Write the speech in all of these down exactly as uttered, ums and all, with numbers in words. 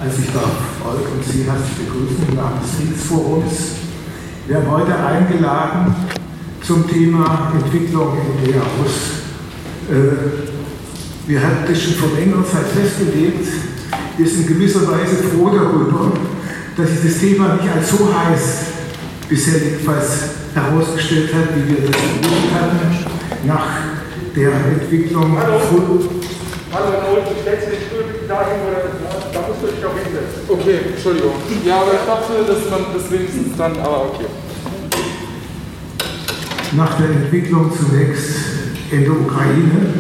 Also ich darf euch und Sie herzlich begrüßen im Namen des Friedensforums. Wir haben heute eingeladen zum Thema Entwicklung in Belarus. Wir hatten das schon vor längerer Zeit festgelegt. Wir sind in gewisser Weise froh darüber, dass sich das Thema nicht als so heiß bisher jedenfalls herausgestellt hat, wie wir das erwartet hatten, nach der Entwicklung. Hallo, hallo, du stellst den Stuhl dahin, wo da musst du dich doch hinsetzen. Okay, Entschuldigung. Ja, aber ich dachte, dass man das wenigstens dann, aber okay. Nach der Entwicklung zunächst in der Ukraine.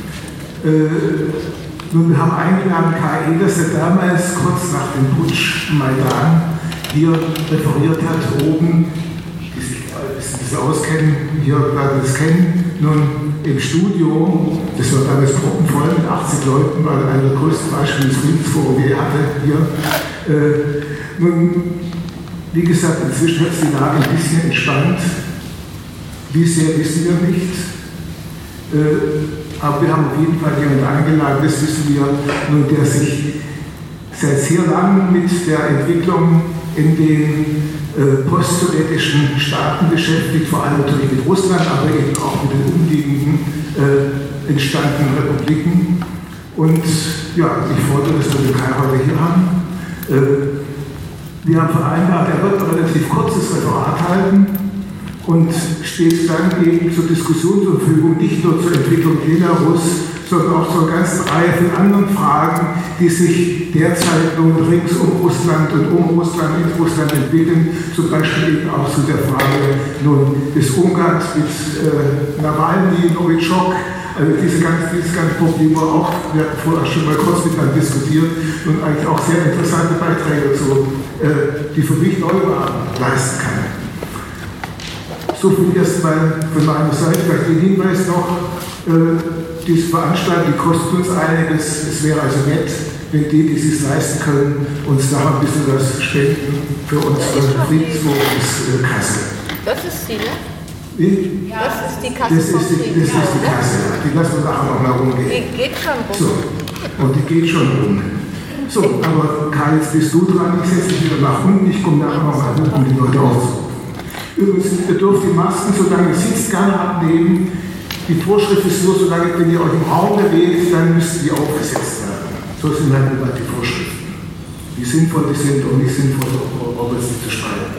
Äh, nun, wir haben eingeladen K I, dass er damals kurz nach dem Putsch Maidan hier referiert hat, oben, die sich ein bisschen auskennen, hier werden es kennen, nun im Studio, das war damals proppenvoll mit achtzig Leuten, war einer der größten Beispiele des Friedensforums, die er hatte hier. Äh, nun, wie gesagt, inzwischen hat sich die Lage ein bisschen entspannt. Wie sehr wissen wir nicht. Äh, aber wir haben auf jeden Fall jemanden eingeladen, das wissen wir, nun, der sich seit sehr langem mit der Entwicklung in den äh, post-sowjetischen Staaten beschäftigt, vor allem natürlich mit Russland, aber eben auch mit den umliegenden äh, entstandenen Republiken. Und ja, ich freue mich, dass wir den Kai heute hier haben. Äh, wir haben vereinbart, er wird ein relativ kurzes Referat halten und steht dann eben zur Diskussion zur Verfügung, nicht nur zur Entwicklung Belarus, sondern auch zur ganzen Reihe von anderen Fragen, die sich derzeit nun rings um Russland und um Russland in Russland entwickeln, zum Beispiel eben auch zu der Frage nun des Umgangs mit äh, Nawalny, Novichok, also diese ganze, dieses ganze Problem war auch, wir hatten vorher schon mal kurz miteinander diskutiert und eigentlich auch sehr interessante Beiträge dazu, äh, die für mich Neuwahlen leisten kann. So viel erstmal von meiner Seite, vielleicht den Hinweis noch, äh, diese Veranstaltung, die kostet uns einiges. Es wäre also nett, wenn die, die es leisten können, uns da ein bisschen was spenden für unsere Friedensforums äh, Kasse. Das ist die, ne? Wie? Ja. Das ist die Kasse. Das ist die, das ist die Kasse, die lassen wir nachher noch mal rumgehen. Die geht schon rum. So, und die geht schon rum. So, aber Karl, jetzt bist du dran, ich setze dich wieder nach unten, ich komme nachher noch mal hoch, um die Leute aufzurufen. Übrigens, ihr dürft die Masken, solange ihr sitzt, gerne abnehmen. Die Vorschrift ist nur, solange wenn ihr euch im Raum bewegt, dann müsst ihr aufgesetzt werden. So sind halt immer die Vorschriften. Wie sinnvoll die sind und nicht sinnvoll, ob es nicht zu streiten.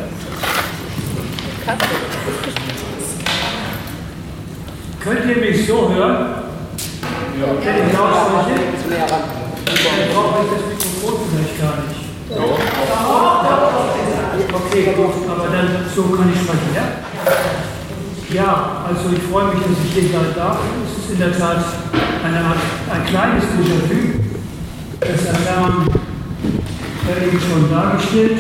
Könnt ihr mich so hören? Ja. Wenn ich lautspreche? Dann brauche ich das Mikrofon vielleicht gar nicht. Okay, gut, aber dann so kann ich sprechen, ja? Ja, also ich freue mich, dass ich hier sein darf. Es ist in der Tat eine Art, ein kleines Déjà-vu. Das hat Herrn eben schon dargestellt.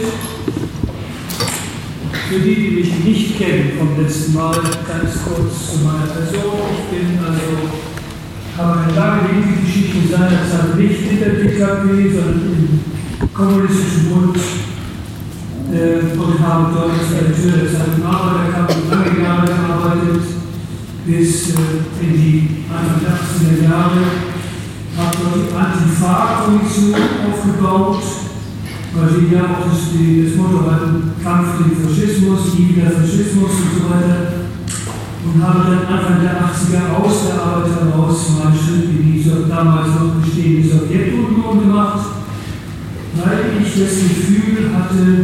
Für die, die mich nicht kennen vom letzten Mal, ganz kurz zu meiner Person. Ich bin also, habe eine lange Lebensgeschichte seinerzeit nicht in der D K P, sondern im Kommunistischen Bund äh, und habe dort als Redakteur der Zeitung Arbeiterkammer lange Jahre gearbeitet, bis äh, in die Anfang der achtziger Jahre, habe dort die Antifa-Kommission aufgebaut, weil die ja auch das, die, das Motto hatten, Kampf gegen Faschismus, nie wieder Faschismus und so weiter. Und habe dann Anfang der achtziger aus der Arbeit heraus meinen Schritt in die damals noch bestehende Sowjetunion gemacht, weil ich das Gefühl hatte,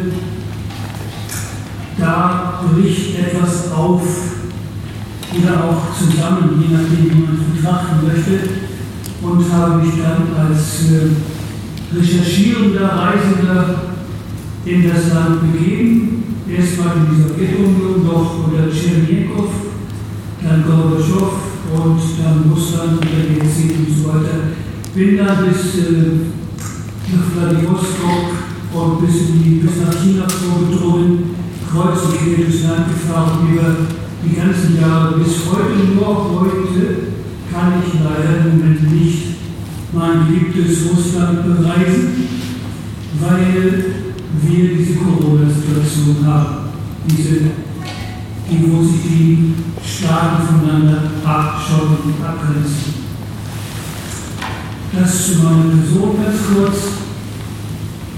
da bricht etwas auf oder auch zusammen, je nachdem, wie man es betrachten möchte, und habe mich dann als äh, recherchierender Reisender in das Land begeben. Erstmal in die Sowjetunion, noch unter Tschernjenkow, dann Gorbatschow und dann Russland unter Jelzin und so weiter. Bin dann bis äh, nach Vladivostok und bis, in die, bis nach China vorgedrungen, kreuz und quer durchs Land gefahren, über die ganzen Jahre bis heute. Nur heute kann ich leider im Moment nicht mein geliebtes Russland bereisen, weil wir diese Corona-Situation haben. Diese, die, wo sich die Staaten voneinander abschauen und abgrenzen. Das zu meiner Person ganz kurz.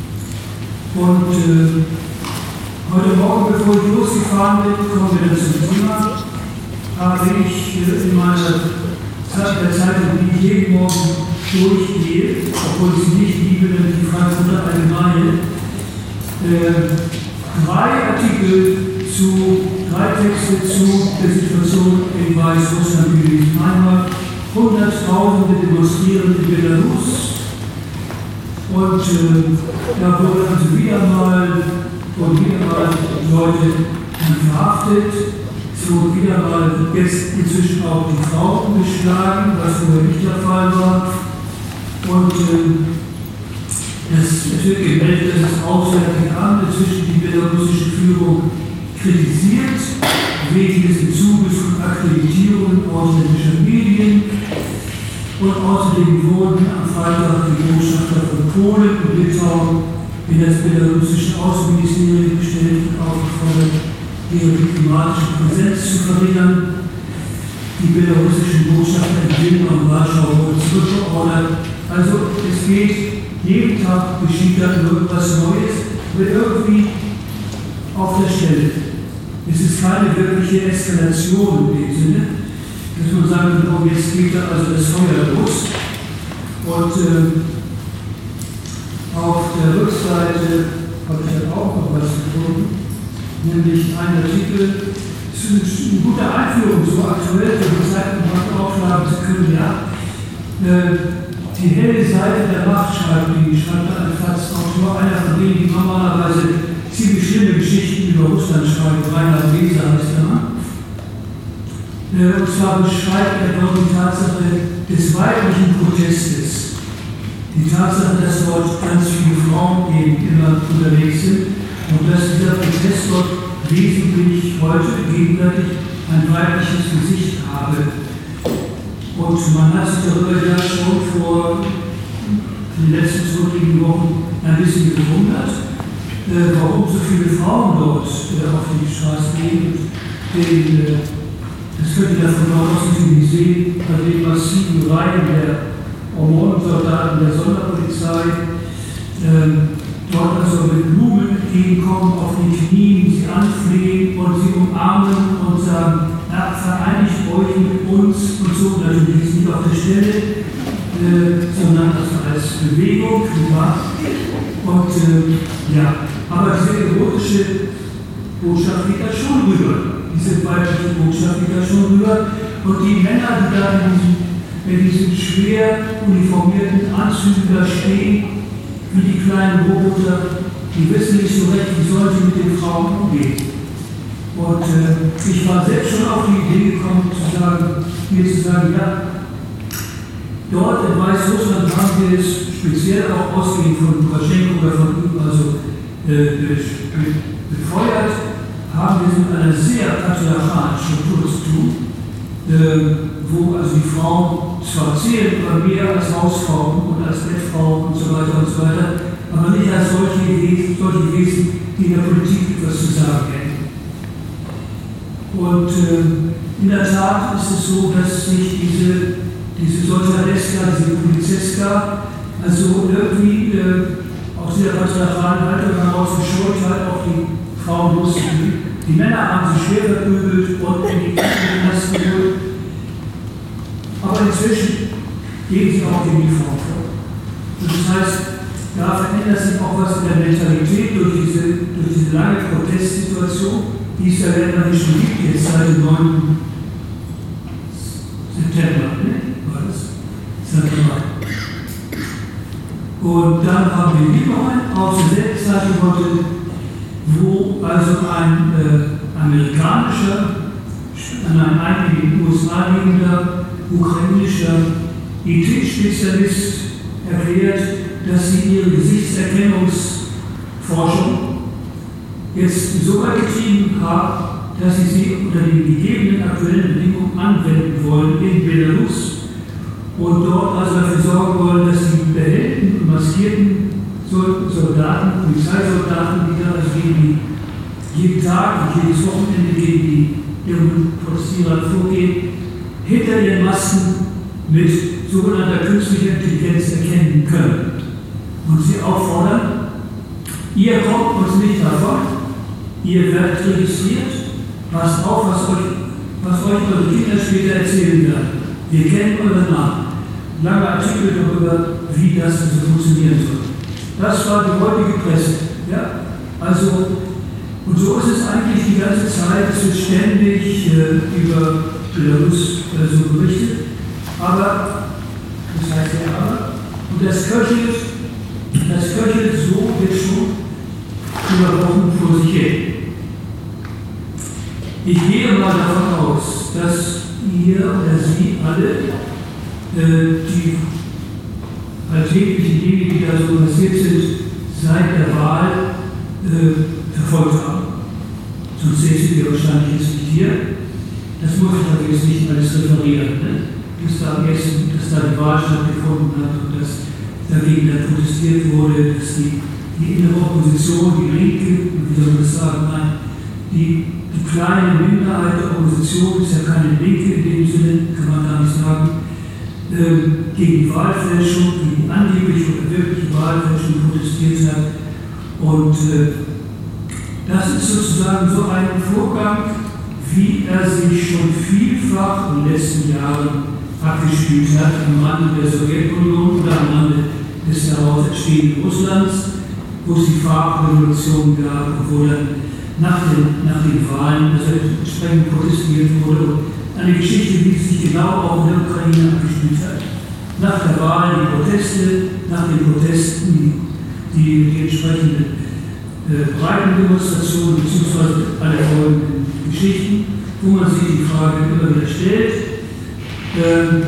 Und äh, heute Morgen, bevor ich losgefahren bin, kommen wir dann zum Thema, habe ich äh, in meiner Zeit der Zeitung, die ich jeden Morgen durchgehe, obwohl ich sie nicht liebe, denn die Frankfurter Allgemeine, äh, drei Artikel zu, drei Texte zu der Situation in Weißrussland gelesen. Einmal Hunderttausende demonstrieren in Belarus und äh, da wurden also wieder mal, wurden wieder mal Leute verhaftet. Es wurden wieder mal jetzt inzwischen auch die Frauen geschlagen, was vorher nicht der Fall war. Und äh, es wird gemeldet, dass das Auswärtige Amt inzwischen die belarussische Führung kritisiert, wegen des Bezuges von Akkreditierungen ausländischer Medien. Und außerdem wurden am Freitag die Botschafter von Polen und Litauen in das belarussische Außenministerium gestellt und aufgefordert, ihre diplomatische Präsenz zu verringern. Die belarussischen Botschafter in Vilna und Warschau wurden zurückgeordert. Also es geht, jeden Tag geschieht da irgendwas Neues, wird irgendwie auf der Stelle. Es ist keine wirkliche Eskalation in dem Sinne, dass man sagen kann, oh, jetzt geht da also das Feuer los. Und äh, auf der Rückseite habe ich dann auch noch was gefunden, nämlich ein Artikel, das ist eine gute Einführung, so aktuell, für die Zeiten aufschlagen zu können, ja. Äh, die helle Seite der Macht schreibt, die schreibt ein Fatzautor, einer von denen, die normalerweise ziemlich schlimme Geschichten über Russland schreibt, Reinhard Leser heißt der Mann. Äh, und zwar beschreibt er dort die Tatsache des weiblichen Protestes. Die Tatsache, dass dort ganz viele Frauen eben immer unterwegs sind und dass dieser Protest dort wesentlich heute gegenwärtig ein weibliches Gesicht habe. Und man hat sich darüber ja schon vor den letzten zurückliegenden Wochen ein bisschen gewundert, äh, warum so viele Frauen dort äh, auf die Straße gehen. Den, äh, das könnt ihr davon aus natürlich sehen, bei den massiven Reihen der Hormonsoldaten der Sonderpolizei, äh, dort also mit Blumen entgegenkommen, auf den Knien, sie anflehen und sie umarmen und sagen, na, vereinigt euch mit uns und so, natürlich ist nicht auf der Stelle, äh, sondern also als Bewegung, ja. Und äh, ja, aber diese erotische Botschaft geht da schon rüber, diese weibliche Botschaft geht da schon rüber und die Männer, die da in diesen, in diesen schwer uniformierten Anzügen da stehen, wie die kleinen Roboter, die wissen nicht so recht, wie sollen sie mit den Frauen umgehen. Und äh, ich war selbst schon auf die Idee gekommen, zu sagen, mir zu sagen, ja, dort in Weißrussland haben wir es speziell auch ausgehend von Lukaschenko oder von ihm also äh, befeuert, haben wir es mit einer sehr patriarchalischen Struktur zu tun, äh, wo also die Frauen zwar zählen, aber mehr als Hausfrauen und als Bettfrauen und so weiter und so weiter, aber nicht als solche Wesen, solche Wesen die in der Politik etwas zu sagen hätten. Und äh, in der Tat ist es so, dass sich diese, diese Soldateska, diese Polizeska, also irgendwie äh, aus dieser patriarchalen Haltung heraus gescheut hat, auf die Frauen loszugehen. Die Männer haben sie schwer verprügelt und in die Knast geholt. Aber inzwischen gehen sie auch gegen die Frauen vor. Und das heißt, da verändert sich auch was in der Mentalität durch diese, durch diese lange Protestsituation, die es ja länger nicht schon gibt, jetzt seit dem neunten September, ne? War das? September. Und dann haben wir hier noch einen auf der Seite heute, wo also ein äh, amerikanischer, an einem einigen U S A lebender, ukrainischer I T-Spezialist erklärt, dass sie ihre Gesichtserkennungsforschung jetzt so weit getrieben haben, dass sie sie unter den gegebenen aktuellen Bedingungen anwenden wollen in Belarus und dort also dafür sorgen wollen, dass die behelmten und maskierten Soldaten, Polizeisoldaten, die da also gegen die, jeden Tag und jedes Wochenende gegen die ihren Protestierern vorgehen, hinter ihren Masken mit sogenannter künstlicher Intelligenz erkennen können. Und sie auffordern, Ihr kommt uns nicht davon, ihr werdet registriert, passt auf, was euch, was euch eure Kinder später erzählen werden. Wir kennen eure Namen. Langer Artikel darüber, wie das so funktionieren soll. Das war die heutige Presse. Ja? Also, und so ist es eigentlich die ganze Zeit, es wird ständig äh, über Belarus äh, so berichtet. Aber, das heißt ja aber, und das köchelt, das köchelt so jetzt schon über Wochen vor sich hin. Ich gehe mal davon aus, dass ihr oder Sie alle äh, die alltäglichen Dinge, die da so passiert sind, seit der Wahl äh, verfolgt haben. Sonst seht ihr wahrscheinlich jetzt nicht hier. Das muss ich aber jetzt nicht alles referieren, ne? dass, da erst, dass da die Wahl stattgefunden hat und dass dagegen dann protestiert wurde, dass die, die innere Opposition, die Linke, wie soll man das sagen, nein, die, die kleine Minderheit der Opposition ist ja keine Linke in dem Sinne, kann man gar nicht sagen, äh, gegen die Wahlfälschung, gegen die angebliche oder wirkliche Wahlfälschung protestiert hat. Und äh, das ist sozusagen so ein Vorgang, wie er sich schon vielfach in den letzten Jahren abgespielt hat, am Rande der Sowjetunion oder am Rande des daraus entstehenden Russlands, wo es die Farbrevolution gab, wo dann nach den, nach den Wahlen also entsprechend protestiert wurde. Eine Geschichte, die sich genau auch in der Ukraine abgespielt hat. Nach der Wahl die Proteste, nach den Protesten die, die entsprechenden äh, breiten Demonstrationen bzw. alle folgenden Geschichten, wo man sich die Frage immer wieder stellt, ähm,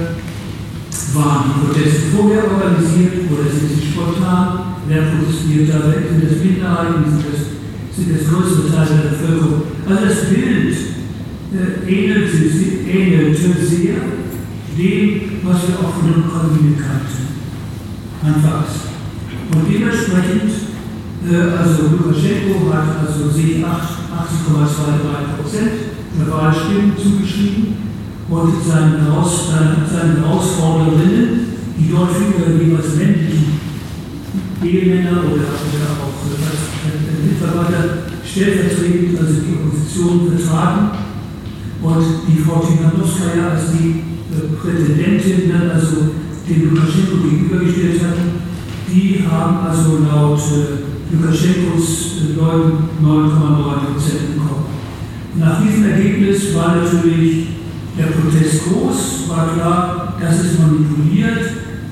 waren die Proteste vorher organisiert oder sind sie spontan? Wer protestiert da? Sind das Minderheiten? Sind das, sind das größere Teile der Bevölkerung? Also das Bild äh, ähnelte, ähnelte sehr dem, was wir auch von der Ukraine kannten. Anfangs. Und dementsprechend, äh, also Lukaschenko hat also sich achtzig Komma drei Prozent der Wahlstimmen zugeschrieben und seinen, Heraus, seinen Herausforderinnen, die dort für jeweils männlichen Ehemänner oder, oder auch äh, Mitarbeiter stellvertretend, also die Opposition vertragen. Und die Frau Timanowskaja als die äh, Präsidentin dann also dem Lukaschenko gegenübergestellt hatten, die haben also laut äh, Lukaschenkos äh, neun Komma drei Prozent bekommen. Nach diesem Ergebnis war natürlich der Protest groß, war klar, das ist manipuliert,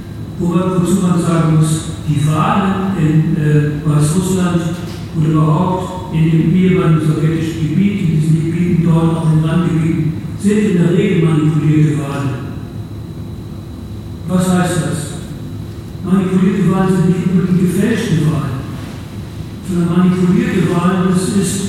wozu man sagen muss, die Wahlen in äh, Weißrussland oder überhaupt in dem ehemaligen sowjetischen Gebiet, in diesen Gebieten dort, auch in Randgebieten, sind in der Regel manipulierte Wahlen. Was heißt das? Manipulierte Wahlen sind nicht unbedingt gefälschte Wahlen, sondern manipulierte Wahlen, das ist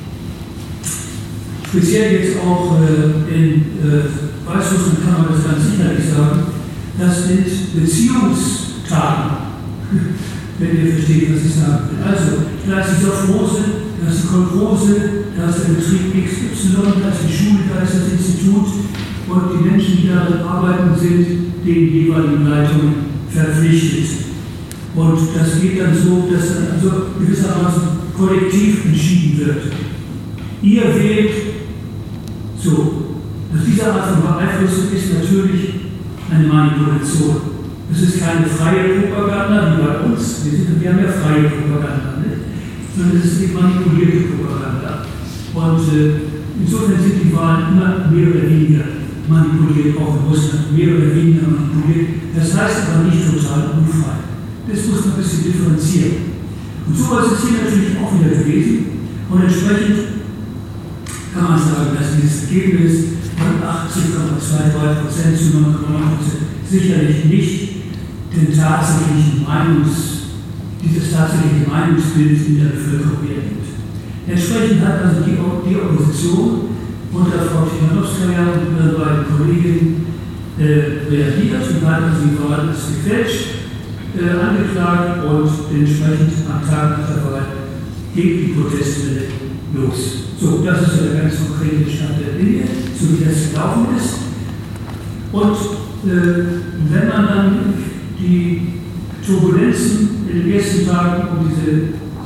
speziell jetzt auch äh, in äh, Weißrussland kann man das ganz sicherlich sagen, das sind Beziehungstaten, wenn ihr versteht, was ich sagen will. Also, da ist die Sophrose, da ist die Kolchrose, da ist der Betrieb X Y, da ist die Schule, da ist das Institut und die Menschen, die darin arbeiten, sind den jeweiligen Leitungen verpflichtet. Und das geht dann so, dass dann also gewissermaßen kollektiv entschieden wird. Ihr wählt so. Also diese Art von Beeinflussung ist natürlich eine Manipulation. Es ist keine freie Propaganda wie bei uns. Wir, sind, wir haben ja freie Propaganda, nicht? Sondern es ist die manipulierte Propaganda. Und äh, insofern sind die Wahlen immer mehr oder weniger manipuliert, auch in Russland, mehr oder weniger manipuliert. Das heißt aber nicht total unfrei. Das muss man ein bisschen differenzieren. Und so was ist hier natürlich auch wieder gewesen. Und entsprechend kann man sagen, dass dieses Ergebnis von achtzig Komma drei Prozent zu neun Komma neun Prozent sicherlich nicht den tatsächlichen Meinungs, dieses tatsächliche Meinungsbild in der Bevölkerung wiedergibt. Entsprechend hat also die, die Opposition unter Frau Timanowskaja und ihren beiden Kolleginnen äh, reagiert und hat also die Wahl als gefälscht äh, angeklagt und entsprechend am Tag nach der Wahl gegen die Protestwelle los. So, das ist der ganz konkrete Stand der Dinge, so wie das gelaufen ist. Und äh, wenn man dann die Turbulenzen in den ersten Tagen um diese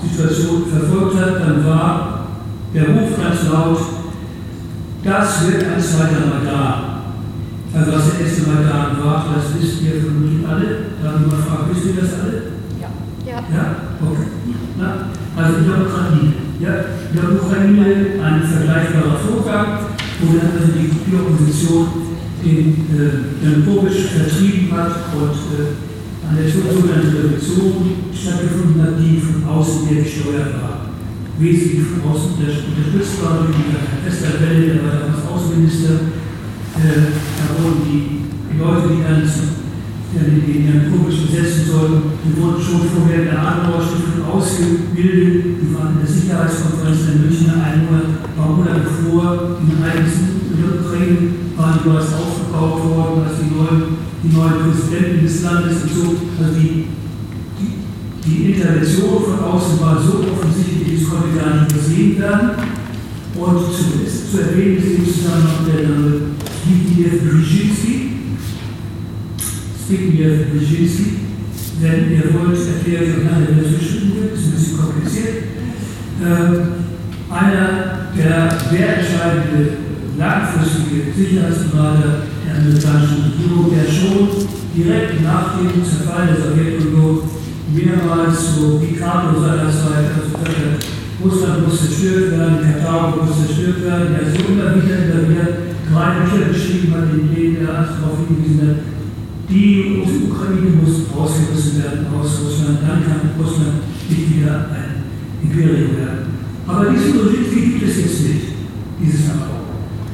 Situation verfolgt hat, dann war der Ruf ganz laut, das wird ein zweiter Maidan. Also was der erste Maidan war, das wisst ihr vermutlich alle. Da habe ich mal gefragt, wisst ihr das alle? Ja. Ja. Ja? Okay. Na, also in der Ukraine. Ja, in der Ukraine ein vergleichbarer Vorgang, wo dann also die, die Opposition den äh, Janukowytsch vertrieben hat und äh, an der sogenannten Revolution stattgefunden hat, die von außen her gesteuert war. Wesentlich von außen unterstützt war durch Herrn Westerwelle, der war damals Außenminister. Äh, da wurden die, die Leute, die dann zum, ja, den Janukowytsch besetzen sollten, die wurden schon vorher in der Adenauer-Stiftung ausgebildet. Die waren in der Sicherheitskonferenz in München ein Monat, ein paar Monate vor den Ereignissen in der Ukraine waren die bereits aufgebaut worden, als die neuen, die neuen Präsidenten des Landes und so. Also die, die, die Intervention von außen war so offensichtlich, es konnte gar nicht übersehen werden. Und zumindest zu erwähnen ist im Zusammenhang der Name Zbigniew Brzezinski. Zbigniew Brzezinski. Wenn ihr wollt, erkläre ich euch nachher, wie das geschrieben wird, das ist ein bisschen kompliziert. Ähm, einer der sehr entscheidende langfristige Sicherheitsberater der amerikanischen Regierung, der schon direkt nach dem Zerfall der Sowjetunion mehrmals so wie Cato seinerzeit also gesagt hat, Russland muss zerstört werden, Karthago muss zerstört werden, der so immer wieder, immer wieder drei Bücher geschrieben hat, in denen er darauf hingewiesen hat, die Ukraine muss ausgerissen werden aus Russland, dann kann Russland nicht wieder ein Imperium werden. Aber diesen Brzezinski gibt es jetzt nicht, dieses Abbau.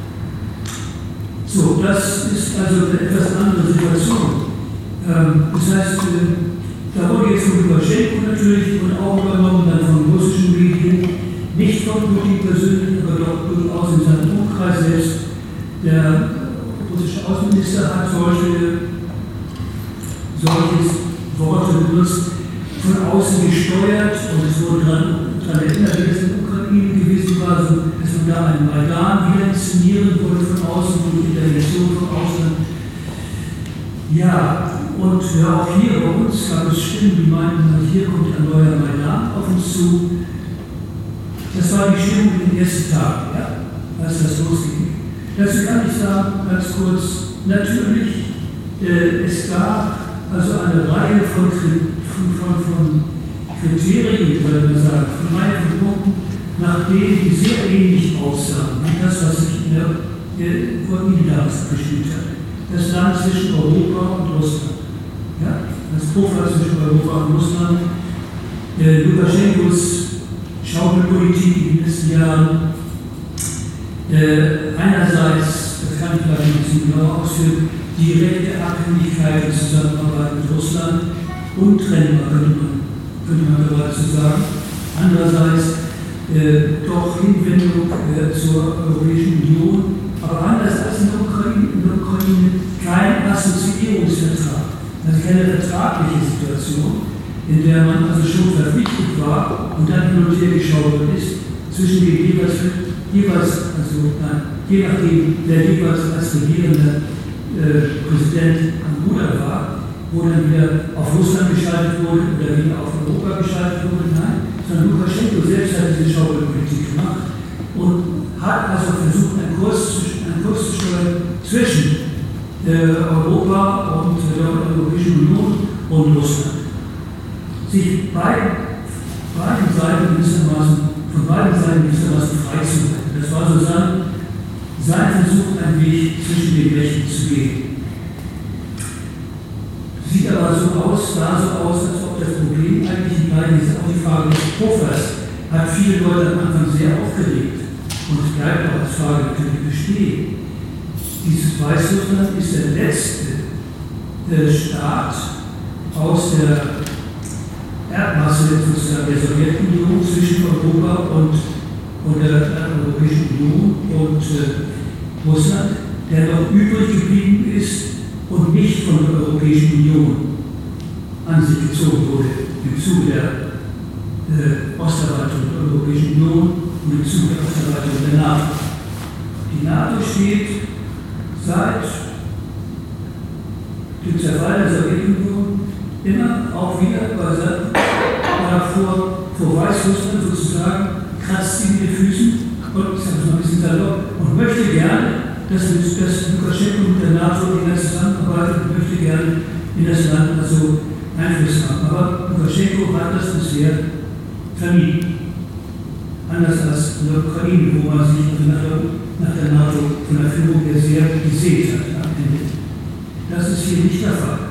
So, das ist also eine etwas andere Situation. Ähm, das heißt, äh, da wurde jetzt von Lukaschenko natürlich und auch übernommen dann von russischen Medien, nicht von Putin persönlich, aber doch durchaus in seinem Umkreis selbst. Der russische Außenminister hat solche, solche Worte benutzt, von außen gesteuert und es wurde daran erinnert, wie es in der Ukraine gewesen war, also, dass man da einen Maidan wieder inszenieren wurde von außen, durch Intervention von außen. Ja, und ja, auch hier bei uns gab es Stimmen, die meinten, hier kommt ein neuer Maidan auf uns zu. Das war die Stimmung in den ersten Tagen, ja, als das losging. Dazu kann ich sagen, ganz kurz, natürlich, äh, es gab also eine Reihe von, von, von, von Kriterien, würde man sagen, von Reihe von Punkten, nach denen die sehr ähnlich aussahen, wie das, was sich in der Ukraine damals abgespielt hat. Das Land zwischen Europa und Russland. Ja? Das Puffer zwischen Europa und Russland. Äh, Lukaschenkos Schaukelpolitik in den letzten Jahren. Äh, einerseits, das kann ich gleich ein bisschen genauer ausführen, direkte Abhängigkeit und Zusammenarbeit mit Russland, untrennbar könnte man, könnte man geradezu sagen. Andererseits äh, doch Hinwendung äh, zur Europäischen Union, aber anders als in der Ukraine, in der Ukraine kein Assoziierungsvertrag, also keine vertragliche Situation, in der man also schon verpflichtet war und dann hin und her geschaut ist zwischen den jeweils, jeweils also nein, je nachdem, wer jeweils als regierender äh, Präsident am Ruder war, wo dann wieder auf Russland geschaltet wurde oder wieder auf Europa geschaltet wurde, nein, sondern Lukaschenko selbst hat diese Schaukelpolitik gemacht und hat also versucht, einen Kurs, einen Kurs zu steuern zwischen äh, Europa und äh, der Europäischen Union und Russland. Sich beiden, beiden Seiten gewissermaßen, von beiden Seiten gewissermaßen frei zu halten. Das war so sein, sein Versuch, einen Weg zwischen den Mächten zu gehen. Sieht aber so aus, sah so aus, als ob das Problem eigentlich die beiden ist. Auch die Frage des Puffers hat viele Leute am Anfang sehr aufgeregt und es bleibt auch als Frage natürlich bestehen. Dieses Weißrussland ist der letzte äh, Staat aus der Erdmasse sozusagen der Sowjetunion zwischen Europa und, und der Europäischen Union und äh, Russland, der noch übrig geblieben ist und nicht von der Europäischen Union an sich gezogen wurde, im Zuge der äh, Osterweiterung der Europäischen Union und im Zuge der Osterweiterung der NATO. Die NATO steht seit dem Zerfall der Sowjetunion immer auch wieder bei, vor vor Weißrussland sozusagen, kratzt sie mit den Füßen und, ich sage es mal ein bisschen salopp, und möchte gerne, dass, dass Lukaschenko mit der NATO wieder zusammenarbeitet und möchte gerne in das Land also Einfluss haben. Aber Lukaschenko hat das bisher vermieden. Anders als in der Ukraine, wo man sich nach der, nach der NATO von der Führung her sehr gesehen hat. Das ist hier nicht der Fall.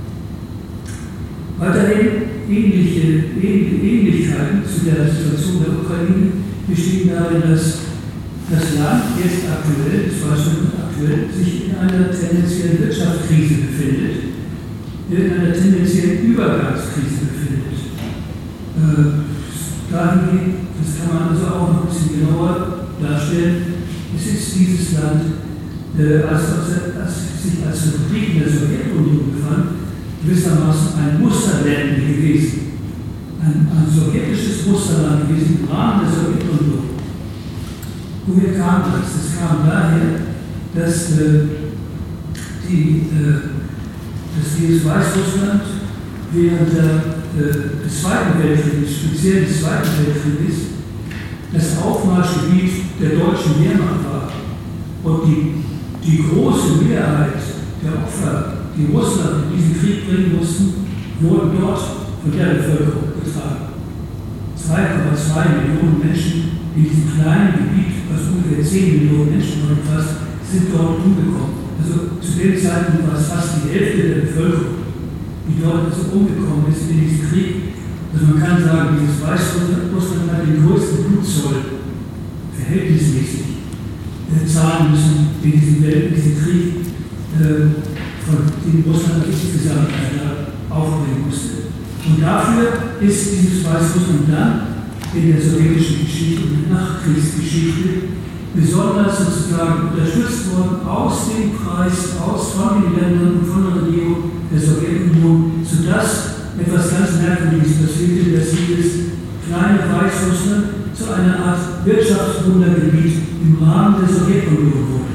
Weiterhin ähnliche Ähnlichkeiten zu der Situation der Ukraine bestehen darin, dass das Land jetzt aktuell, das war schon aktuell, sich in einer tendenziellen Wirtschaftskrise befindet, in einer tendenziellen Übergangskrise befindet. Äh, dahingehend, das kann man also auch noch ein bisschen genauer darstellen, es ist dieses Land, äh, als, als, als sich als Republik in der Sowjetunion befand, gewissermaßen ein Musterland gewesen. Ein, ein sowjetisches Musterland gewesen im Rahmen der Sowjetunion. Woher kam das? Das kam daher, dass, äh, die, äh, dass dieses Weißrussland während der, äh, des Zweiten Weltkrieges, speziell des Zweiten Weltkrieges, das Aufmarschgebiet der deutschen Wehrmacht war. Und die, die große Mehrheit der Opfer, die Russland in diesen Krieg bringen mussten, wurden dort von der Bevölkerung getragen. zwei Komma zwei Millionen Menschen in diesem kleinen Gebiet, was ungefähr zehn Millionen Menschen umfasst, sind dort umgekommen. Also zu dem Zeitpunkt war es fast die Hälfte der Bevölkerung, die dort also umgekommen ist in diesem Krieg. Also man kann sagen, dieses Weißrussland hat den größten Blutzoll verhältnismäßig äh, zahlen müssen in diesem, Welt, in diesem Krieg, äh, von dem Russland insgesamt aufbringen musste. Und dafür ist dieses Weißrussland dann in der sowjetischen Geschichte und Nachkriegsgeschichte besonders sozusagen unterstützt worden aus dem Preis, aus von den Ländern und von der Regierung der Sowjetunion, sodass etwas ganz Merkwürdiges passierte, dass dieses kleine Weißrussland zu einer Art Wirtschaftswundergebiet im Rahmen der Sowjetunion wurde.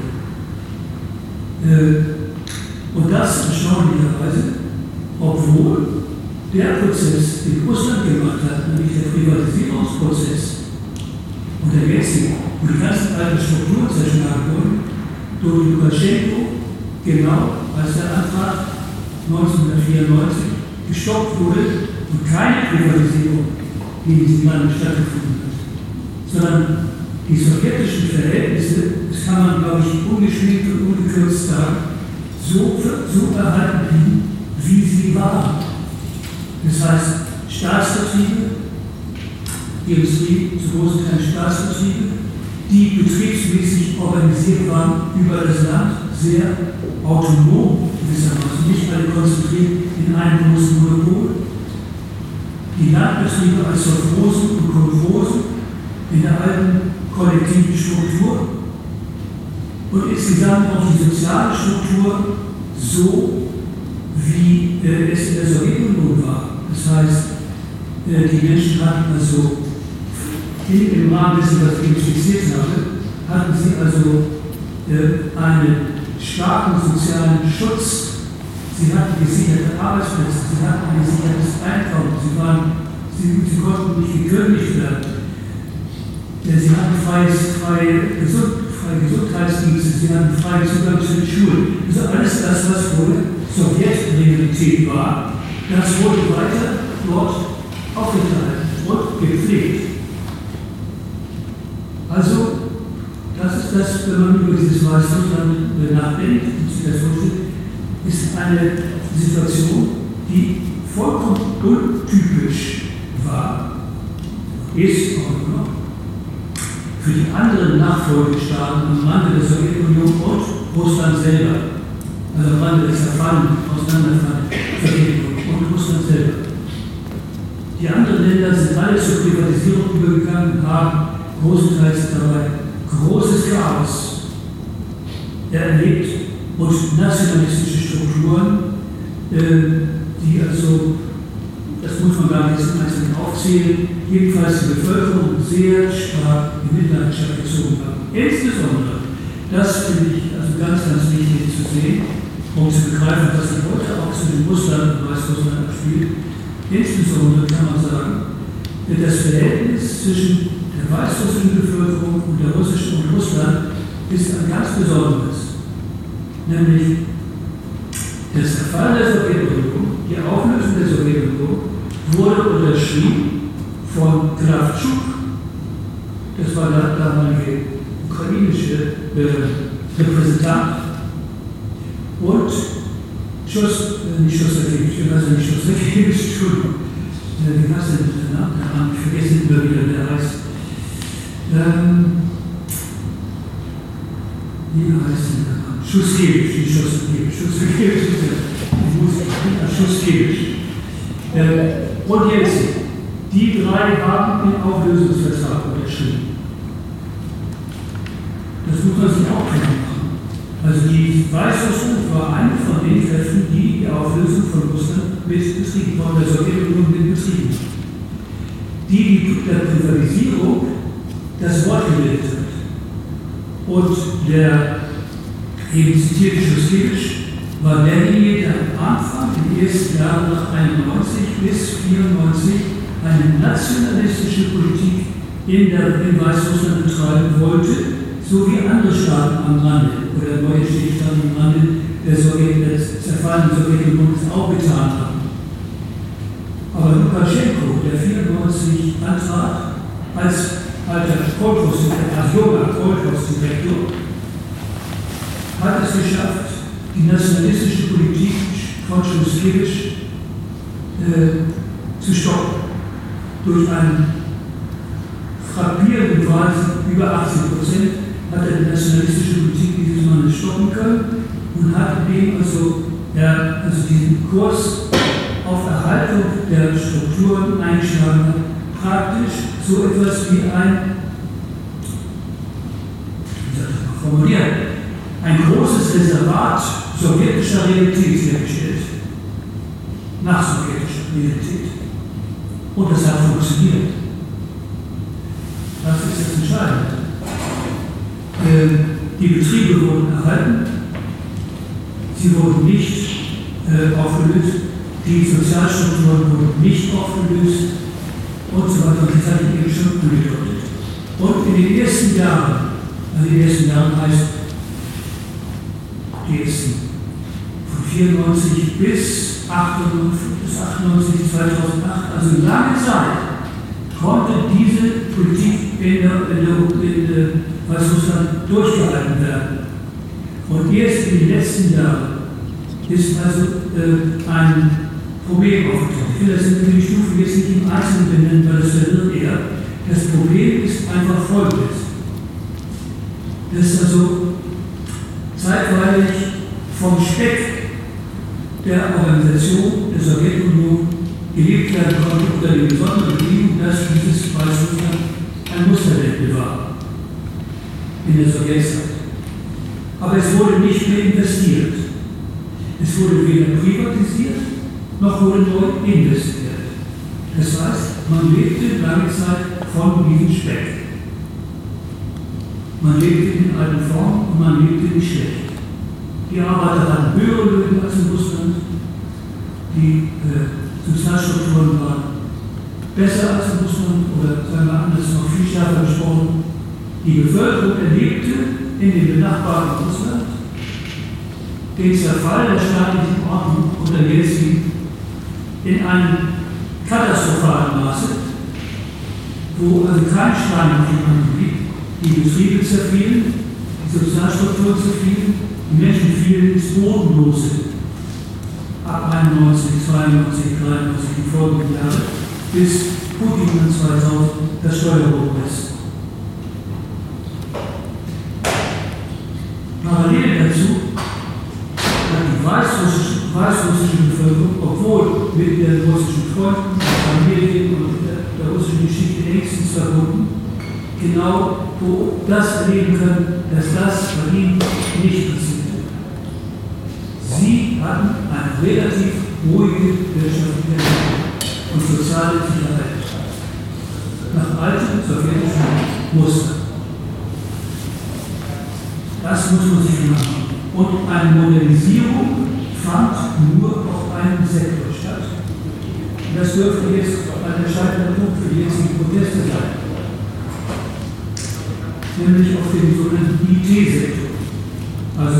Äh, und das erstaunlicherweise, obwohl der Prozess, den Russland gemacht hat, nämlich der Privatisierungsprozess und der jetzige, wo die ganzen alten Strukturen zerschlagen wurden, durch Lukaschenko, genau als der Antrag neunzehnhundertvierundneunzig gestoppt wurde und keine Privatisierung in diesem Land stattgefunden hat, sondern die sowjetischen Verhältnisse, das kann man, glaube ich, ungeschminkt und ungekürzt sagen, so, so erhalten blieben, wie sie waren. Das heißt, Staatsbetriebe, die Industrie zu großen Teilen Staatsbetriebe, die betriebsmäßig organisiert waren über das Land, sehr autonom gewissermaßen, nicht alle konzentriert in einem großen Monopol. Die Landbetriebe als Sovchosen und Kolchosen in der alten kollektiven Struktur und insgesamt auch die soziale Struktur so, wie äh, es in der Sowjetunion war. Das heißt, äh, die Menschen hatten also im Rahmen dessen, was ich skizziert habe, hatten sie also äh, einen starken sozialen Schutz. Sie hatten gesicherte Arbeitsplätze, sie hatten ein gesichertes Einkommen, sie, waren, sie, sie konnten nicht gekündigt werden. Äh, sie hatten freies, freie, Gesund, freie Gesundheitsdienste, sie hatten freien Zugang zu den Schulen. Also alles das, was vorher Sowjetrealität war, das wurde weiter dort aufgeteilt und gepflegt. Also, das ist das, wenn man über dieses Weißrussland nachdenkt und sich das vorstellt, ist eine Situation, die vollkommen untypisch war, ist auch noch, für die anderen Nachfolgestaaten am Rande der Sowjetunion und Russland selber. Also am Rande des Zerfallen, Auseinanderfallen, Sowjetunion und Russland selber. Die anderen Länder sind alle zur Privatisierung übergegangen, haben großenteils dabei großes Chaos erlebt und nationalistische Strukturen, äh, die also, das muss man gar nicht im Einzelnen aufzählen, jedenfalls die Bevölkerung sehr stark in Mitleidenschaft gezogen haben. Insbesondere, das finde ich also ganz, ganz wichtig zu sehen, um zu begreifen, was sich heute auch zu den Russland und Weißrussland abspielt. Insbesondere kann man sagen, das Verhältnis zwischen der weißrussischen Bevölkerung und der russischen und Russland ist ein ganz besonderes. Nämlich der Zerfall der Sowjetunion, die Auflösung der Sowjetunion, wurde unterschrieben von Kravchuk, das war der damalige ukrainische äh, Repräsentant, und Schos, äh, nicht Schostakewitsch, also nicht Schostakewitsch, Entschuldigung, äh, wie heißt denn der Name? Der Name, ich vergesse immer wieder, wie der heißt. Ähm, wie heißt denn der Name? Schuskewitsch, nicht Schostakewitsch, Schuskewitsch ist der Musiker, Schuskewitsch. Äh, und jetzt, die drei haben den Auflösungsvertrag unterschrieben. Das muss man sich auch klar machen. Also die Weißrussland war eine von den Kräften, die die Auflösung von Russland mit betrieben, von der Sowjetunion mit betrieben hat. Die, die der Privatisierung das Wort gewählt hat. Und der eben zitierte Schuskewitsch war derjenige, der am Anfang, in den ersten Jahren nach einundneunzig bis vierundneunzig, eine nationalistische Politik in, der, in Weißrussland betreiben wollte, so wie andere Staaten am Rande oder neue Staaten am Rande der, Sowjet, der zerfallenen Sowjetunion es auch getan haben. Aber Lukaschenko, der vierundneunzig antrat, als alter Kolchosdirektor, als junger Kolchosdirektor, hat es geschafft, die nationalistische Politik von Schuskewitsch äh, zu stoppen. Durch einen frappierenden Weise, über achtzig Prozent, hat er die nationalistische Politik dieses Mannes stoppen können und hat dem also, ja, also diesen Kurs auf Erhaltung der Strukturen eingeschlagen hat, praktisch so etwas wie ein, wie soll ich das mal formulieren, ein großes Reservat sowjetischer Realität hergestellt. Nach sowjetischer Realität. Und das hat funktioniert. Das ist das Entscheidende. Äh, die Betriebe wurden erhalten, sie wurden nicht äh, aufgelöst, die Sozialstrukturen wurden nicht aufgelöst und so weiter. Und das hatte ich eben schon angedeutet. Und in den ersten Jahren, also die ersten Jahren heißt die ersten von vierundneunzig bis achtundneunzig, zweitausendacht, also lange Zeit, konnte diese Politik in, der, in, der, in der, Weißrussland durchgehalten werden. Und erst in den letzten Jahren ist also äh, ein Problem aufgetaucht. Ich will das in die Stufen jetzt nicht im Einzelnen benennen, weil das verwirrt eher. Das Problem ist einfach folgendes. Dass also zeitweilig vom Speck der Organisation der Sowjetunion gelebt werden konnte unter dem besonderen Bedingung, dass dieses Weißrussland ein Musterländle war in der Sowjetzeit. Aber es wurde nicht mehr investiert. Es wurde weder privatisiert, noch wurde neu investiert. Das heißt, man lebte lange Zeit von diesem Speck. Man lebte in alten Formen und man lebte nicht schlecht. Die Arbeiter hatten höhere Löhne als in Russland. Die äh, Sozialstrukturen waren besser als in Russland oder sagen wir anders noch viel stärker gesprochen. Die Bevölkerung erlebte in dem benachbarten Russland den Zerfall der staatlichen Ordnung unter Jelzin in einem katastrophalen Maße, wo also kein Stein auf dem anderen blieb. Die Betriebe zerfielen, die Sozialstrukturen zerfielen, die Menschen fielen ins Bodenlose. Ab einundneunzig, zweiundneunzig, dreiundneunzig, die folgenden Jahre, bis Putin in zweitausend das Steuerhoch ist. Parallel dazu hat die weißrussische, weißrussische Bevölkerung, obwohl mit den russischen Freunden, Familien und der, der russischen Geschichte engstens verbunden, genau das erleben können, dass das bei ihnen nicht passiert. Sie hatten eine relativ ruhige wirtschaftliche und soziale Sicherheit nach altem sowjetischen Muster. Das muss man sich machen. Und eine Modernisierung fand nur auf einem Sektor statt. Das dürfte jetzt ein entscheidender Punkt für die jetzigen Proteste sein. Nämlich auf dem sogenannten I T-Sektor. Also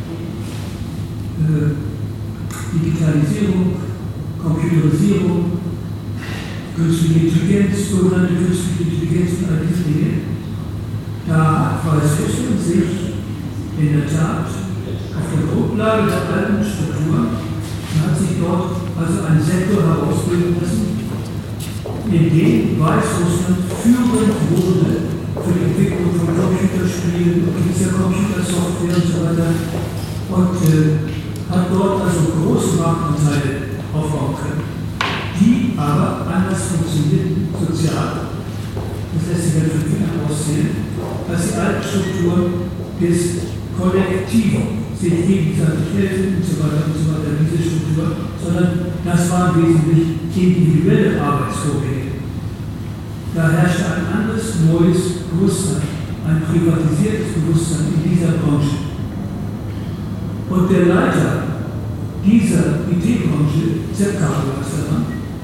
äh, Digitalisierung, Computerisierung, künstliche Intelligenz, sogenannte künstliche Intelligenz und all diese Dinge. Da war es fest und sich in der Tat auf der Grundlage der alten Struktur, man hat sich dort also einen Sektor herausbilden lassen, in dem Weißrussland führend wurde für die Entwicklung von Computerspielen und dieser Computersoftware und so weiter und äh, hat dort also große Marktanteile aufbauen können, die aber anders funktionierten sozial. Das lässt sich ganz viel aussehen, als die alte Struktur des Kollektiven, sich gegenseitig helfen und so weiter und so weiter, diese Struktur, sondern das waren wesentlich individuelle Arbeitsvorgänge. Da herrschte ein anderes, neues Bewusstsein, ein privatisiertes Bewusstsein in dieser Branche. Und der Leiter dieser I T-Branche, Sepp Kapelwassermann,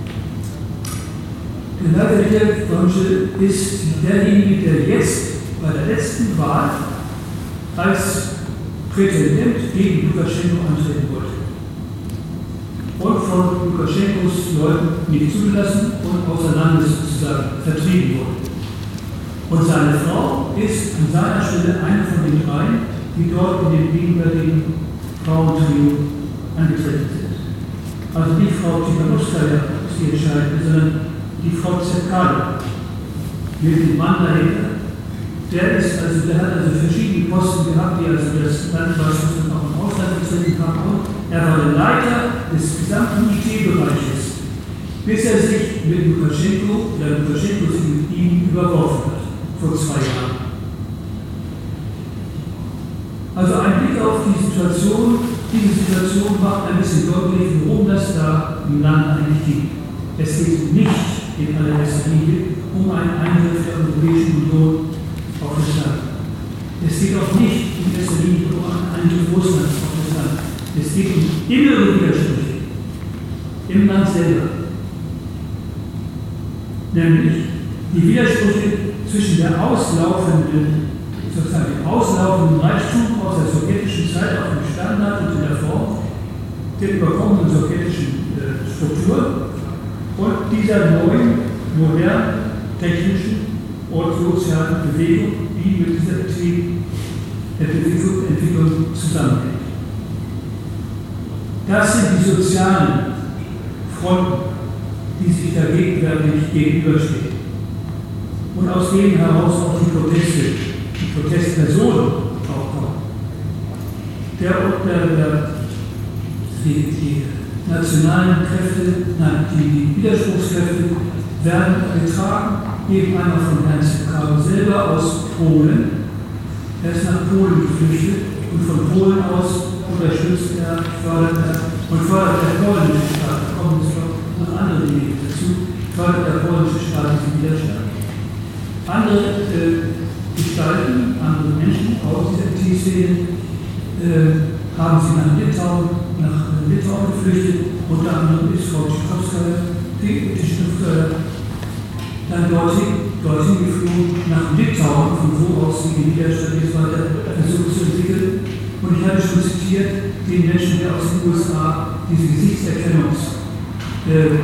der Leiter dieser Branche ist derjenige, der jetzt bei der letzten Wahl als Prätendent gegen Lukaschenko antreten wollte. Und von Lukaschenkos Leuten nicht zugelassen und außer Landes sozusagen vertrieben wurde. Und seine Frau ist an seiner Stelle eine von den dreien, die dort in dem gegenwärtigen Frauentrio angetreten sind. Also nicht Frau Tiganowskaja ist die entscheidende, sondern die Frau Zerkala mit dem Mann dahinter. Der, ist also, der hat also verschiedene Posten gehabt, die also das Land Weißrussland auch im Ausland vertreten haben. Er war der Leiter des gesamten I T-Bereiches, bis er sich mit Lukaschenko, oder Lukaschenko sich mit ihm überworfen hat, vor zwei Jahren. Also ein Blick auf die Situation, diese Situation macht ein bisschen deutlich, worum das da im Land eigentlich geht. Es geht nicht in allererster Linie um einen Eingriff der Europäischen Union auf das Land. Es geht auch nicht in erster Linie um einen Eingriff Russlands auf das Land. Es geht um innere Widersprüche im Land selber. Nämlich die Widersprüche zwischen der auslaufenden, sozusagen dem auslaufenden Reichtum aus der sowjetischen Zeit auf dem Standard und in der Form der überkommenen sowjetischen äh, Struktur und dieser neuen, modernen, technischen und sozialen Bewegung, die mit dieser Entwicklung, Entwicklung zusammenhängt. Das sind die sozialen Fronten, die sich da gegenwärtig gegenüberstehen. Und aus denen heraus auch die Proteste, die Protestpersonen aufkommen. Der, der, der, die, die nationalen Kräfte, nein, die Widerspruchskräfte werden getragen, eben einmal von Herrn Zerkala selber aus Polen. Er ist nach Polen geflüchtet und von Polen aus unterstützt er, fördert er und fördert der polnische Staat, da kommen jetzt noch andere Dinge dazu, fördert der polnische Staat diesen Widerstand. Andere äh, Gestalten, andere Menschen aus dieser I T-Szene äh, haben sie nach Litauen, nach Litauen geflüchtet, unter anderem ist Frau Tischkowskaja, die Tischkowskaja, dann dorthin, dorthin geflogen, nach Litauen, von wo aus sie den Widerstand jetzt weiter versucht zu entwickeln. Und ich hatte schon zitiert den Menschen, der aus den U S A diese Gesichtserkennungs äh,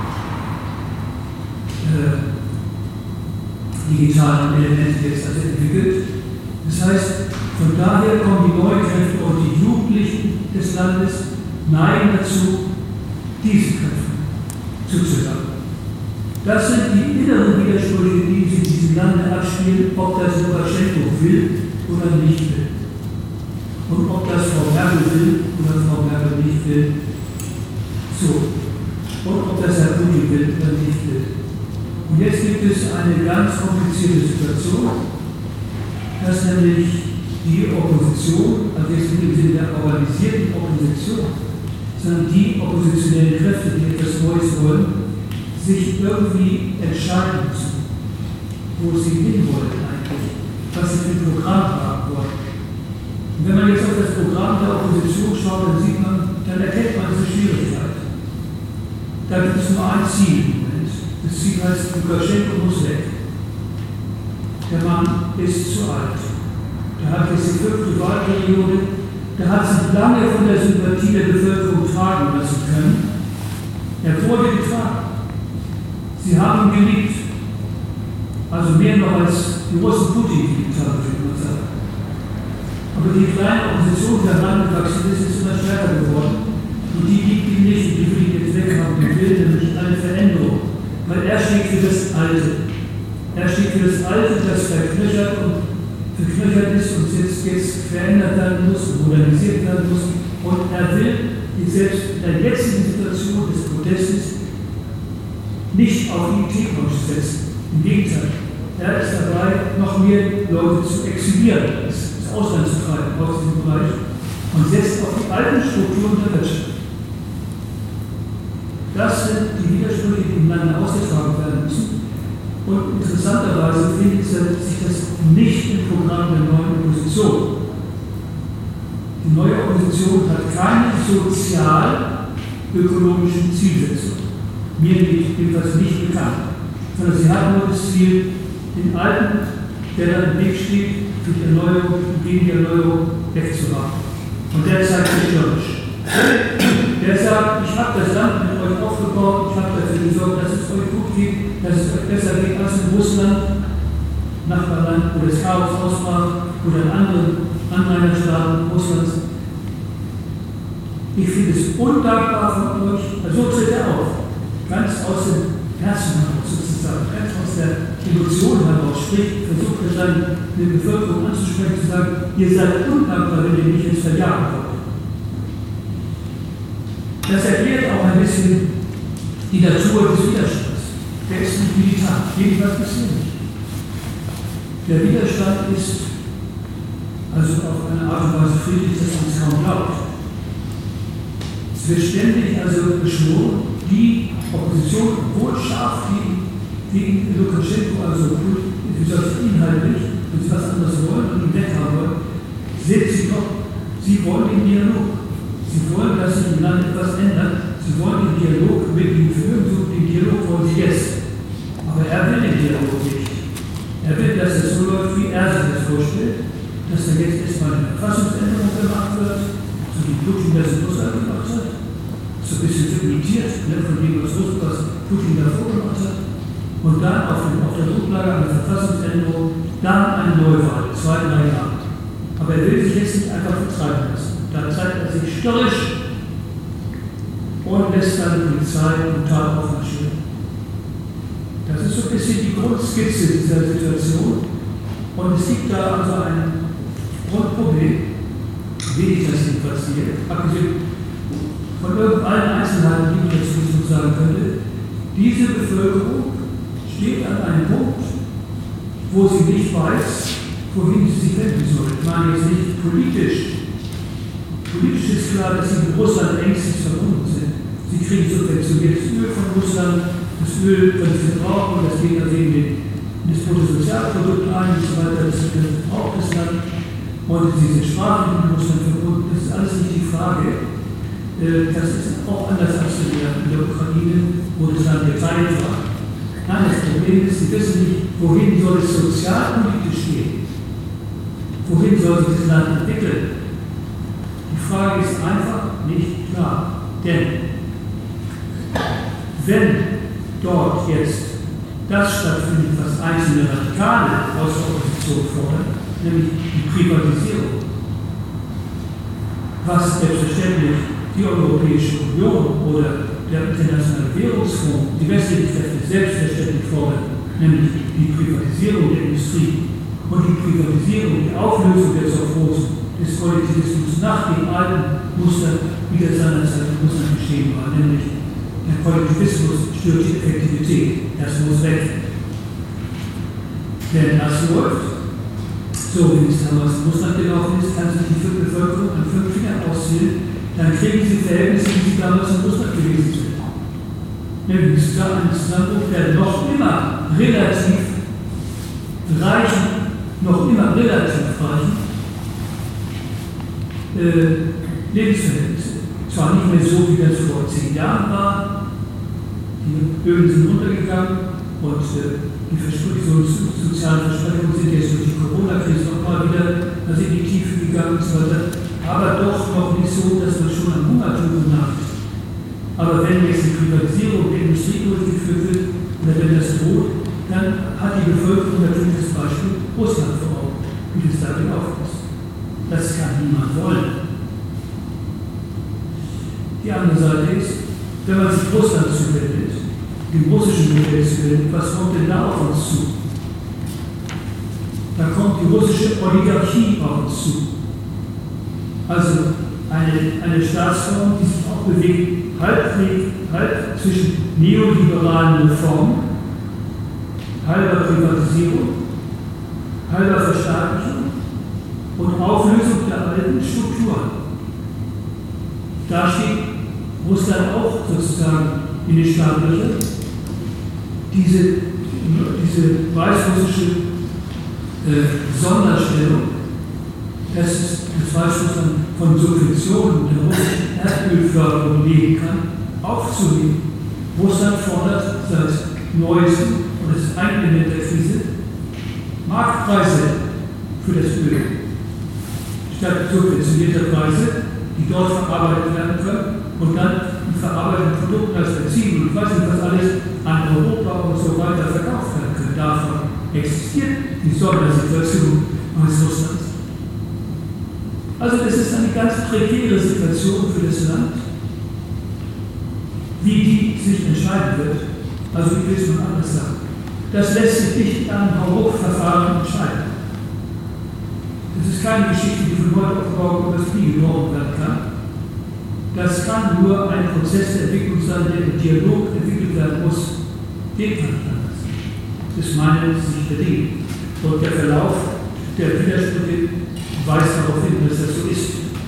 äh, digitalen Elemente jetzt also entwickelt. Das heißt, von daher kommen die neuen Kräfte und die Jugendlichen des Landes neigen dazu, diese Kräfte zuzuhören. Das sind die inneren Widersprüche, die sich in diesem Lande abspielen, ob das Lukaschenko will oder nicht will. Und ob das Frau Merkel will oder Frau Merkel nicht will. So. Und ob das Herr Putin will oder nicht will. Und jetzt gibt es eine ganz komplizierte Situation, dass nämlich die Opposition, also jetzt nicht im Sinne der organisierten Opposition, sondern die oppositionellen Kräfte, die etwas Neues wollen, sich irgendwie entscheiden müssen, wo sie hinwollen eigentlich, was sie für ein Programm haben wollen. Und wenn man jetzt auf das Programm der Opposition schaut, dann sieht man, dann erkennt man diese Schwierigkeit. Da gibt es nur ein Ziel im Moment. Das Das Ziel heißt, Lukaschenko muss weg. Der Mann ist zu alt. Der hat jetzt die fünfte Wahlperiode. Der hat sich lange von der Sympathie der Bevölkerung tragen lassen können. Er wurde getragen. Sie haben ihn geliebt. Also mehr noch als die Russen Putin geliebt haben, würde ich mal sagen. Aber die kleine Opposition, die herangewachsen ist, ist immer stärker geworden. Und die liebt ihn nicht und die will ihn jetzt weghaben. Die will nämlich eine Veränderung. Weil er steht für das Alte. Er steht für das Alte, das verknöchert und verknöchert ist und jetzt, jetzt verändert werden muss, modernisiert werden muss. Und er will die selbst in der jetzigen Situation des Protestes nicht auf die I T-Branche setzen. Im Gegenteil, er ist dabei, noch mehr Leute zu exilieren, ins Ausland zu treiben aus diesem Bereich und setzt auf die alten Strukturen der Wirtschaft. Das sind die Widersprüche, die miteinander ausgetragen werden müssen. Und interessanterweise findet sich das nicht im Programm der neuen Opposition. Die neue Opposition hat keine sozial-ökonomischen Zielsetzungen. Mir jedenfalls nicht bekannt. Sondern sie hat nur das Ziel, den Alten, der da im Weg steht, durch die Erneuerung, gegen die Erneuerung wegzuhaben. Und der zeigt sich störrisch. Der sagt, ich habe das Land mit euch aufgebaut, ich habe dafür gesorgt, dass es euch gut geht, dass es euch besser geht als in Russland, Nachbarland, wo das Chaos ausbrach, oder in anderen Anrainerstaaten Russlands. Ich finde es undankbar von euch, also so tritt er auf, ganz aus dem Herzen heraus sozusagen, ganz aus der Emotion heraus, sprich, versucht er dann die Bevölkerung anzusprechen, zu sagen, ihr seid undankbar, wenn ihr mich jetzt verjagen wollt. Das erklärt auch ein bisschen die Natur des Widerstands. Der ist nicht militar, jedenfalls bisher nicht. Der Widerstand ist also auf eine Art und Weise friedlich, dass man es kaum glaubt. Es wird ständig also beschworen, die Opposition, obwohl scharf gegen, gegen Lukaschenko, also wie soll es inhaltlich, wenn sie was anderes wollen und ihn weghaben wollen, sind sie doch, sie wollen den Dialog. Sie wollen, dass sich im Land etwas ändert. Sie wollen den Dialog mit ihm führen, so den Dialog wollen sie jetzt. Aber er will den Dialog nicht. Er will, dass es so läuft, wie er sich das vorstellt, dass da jetzt erstmal eine Verfassungsänderung gemacht wird, so wie Putin das in Russland gemacht hat, so ein bisschen imitiert, ne, von dem, was Russland Putin davor gemacht hat, und dann auf, den, auf der Grundlage einer Verfassungsänderung, dann eine Neuwahl, zwei, drei Jahre. Aber er will sich jetzt nicht einfach vertreiben lassen. Da zeigt er sich störrisch und lässt dann die Polizei brutal aufmarschieren. Das ist so ein bisschen die Grundskizze dieser Situation. Und es gibt da also ein Grundproblem, wie ich das jedenfalls sehe, abgesehen von irgendeinen Einzelheiten, die man dazu so sagen könnte. Diese Bevölkerung steht an einem Punkt, wo sie nicht weiß, wohin sie sich wenden soll. Ich meine jetzt nicht politisch. Politisch ist klar, dass sie mit Russland engstens verbunden sind. Sie kriegen subventioniertes Öl von Russland, das Öl, das sie verbrauchen, das geht also in das Bruttosozialprodukt ein und so weiter, das verbraucht das Land. Und sie sind sprachlich mit Russland verbunden. Das ist alles nicht die Frage. Das ist auch anders als in der Ukraine, wo das Land geteilt war. Nein, das Problem ist, sie wissen nicht, wohin soll es sozialpolitisch gehen. Wohin soll sich das Land entwickeln? Die Frage ist einfach nicht klar. Denn wenn dort jetzt das stattfindet, was einzelne Radikale aus der Opposition fordern, nämlich die Privatisierung, was selbstverständlich die Europäische Union oder der Internationale Währungsfonds, die westlichen Kräfte selbstverständlich fordern, nämlich die Privatisierung der Industrie und die Privatisierung, die Auflösung der Sophosen, des Kollektivismus nach dem alten Muster, wie das seinerzeit in Russland geschehen war, nämlich der Kollektivismus stört die Effektivität, das muss weg. Wenn das läuft, so wie es damals in Russland gelaufen ist, kann sich die Bevölkerung an fünf Fingern auszählen, dann kriegen sie Verhältnisse, wie sie damals in Russland gewesen sind. Nämlich ein Zusammenbruch der noch immer relativ reichen, noch immer relativ reichen Äh, Lebensverhältnisse. Zwar nicht mehr so, wie das vor zehn Jahren war, Die Böden sind runtergegangen und äh, die Versprechungen, so, sozialen Versprechungen sind jetzt durch die Corona-Krise noch mal wieder also in die Tiefe gegangen und so weiter. Aber doch noch nicht so, dass man schon am Hungertuch naht. Aber wenn jetzt die Privatisierung der Industrie durchgeführt wird, oder wenn das droht, dann hat die Bevölkerung natürlich das Beispiel Russland vor Augen, wie das da gelaufen ist. Das kann niemand wollen. Die andere Seite ist, wenn man sich Russland zuwendet, dem russischen Modell zuwendet, was kommt denn da auf uns zu? Da kommt die russische Oligarchie auf uns zu. Also eine, eine Staatsform, die sich auch bewegt, halb, halb zwischen neoliberalen Reformen, halber Privatisierung, halber Verstaatlichung und Auflösung der alten Strukturen. Da steht Russland auch sozusagen in den Startlöchern. Diese, diese weißrussische äh, Sonderstellung, dass es das Weißrussland von Subventionen der russischen Erdölförderung leben kann, aufzunehmen. Russland fordert seit neuestem, und das ist ein Element der Krise, Marktpreise für das Öl. Statt subventionierter Preise, die dort verarbeitet werden können und dann die verarbeiteten Produkte als Benzin und ich weiß nicht was alles an Europa und so weiter verkauft werden können. Davon existiert die Sondersituation Weißrusslands. Also das ist eine ganz prekäre Situation für das Land, wie die sich entscheiden wird. Also ich will es mal anders sagen. Das lässt sich nicht an Hauruck-Verfahren entscheiden. Das ist keine Geschichte, die von heute auf morgen über das Knie gebrochen werden kann. Das kann nur ein Prozess der Entwicklung sein, der im Dialog entwickelt werden muss. Den kann ich anders. Das ist meine Sicht der Dinge. Und der Verlauf der Widersprüche weist darauf hin, dass das so ist.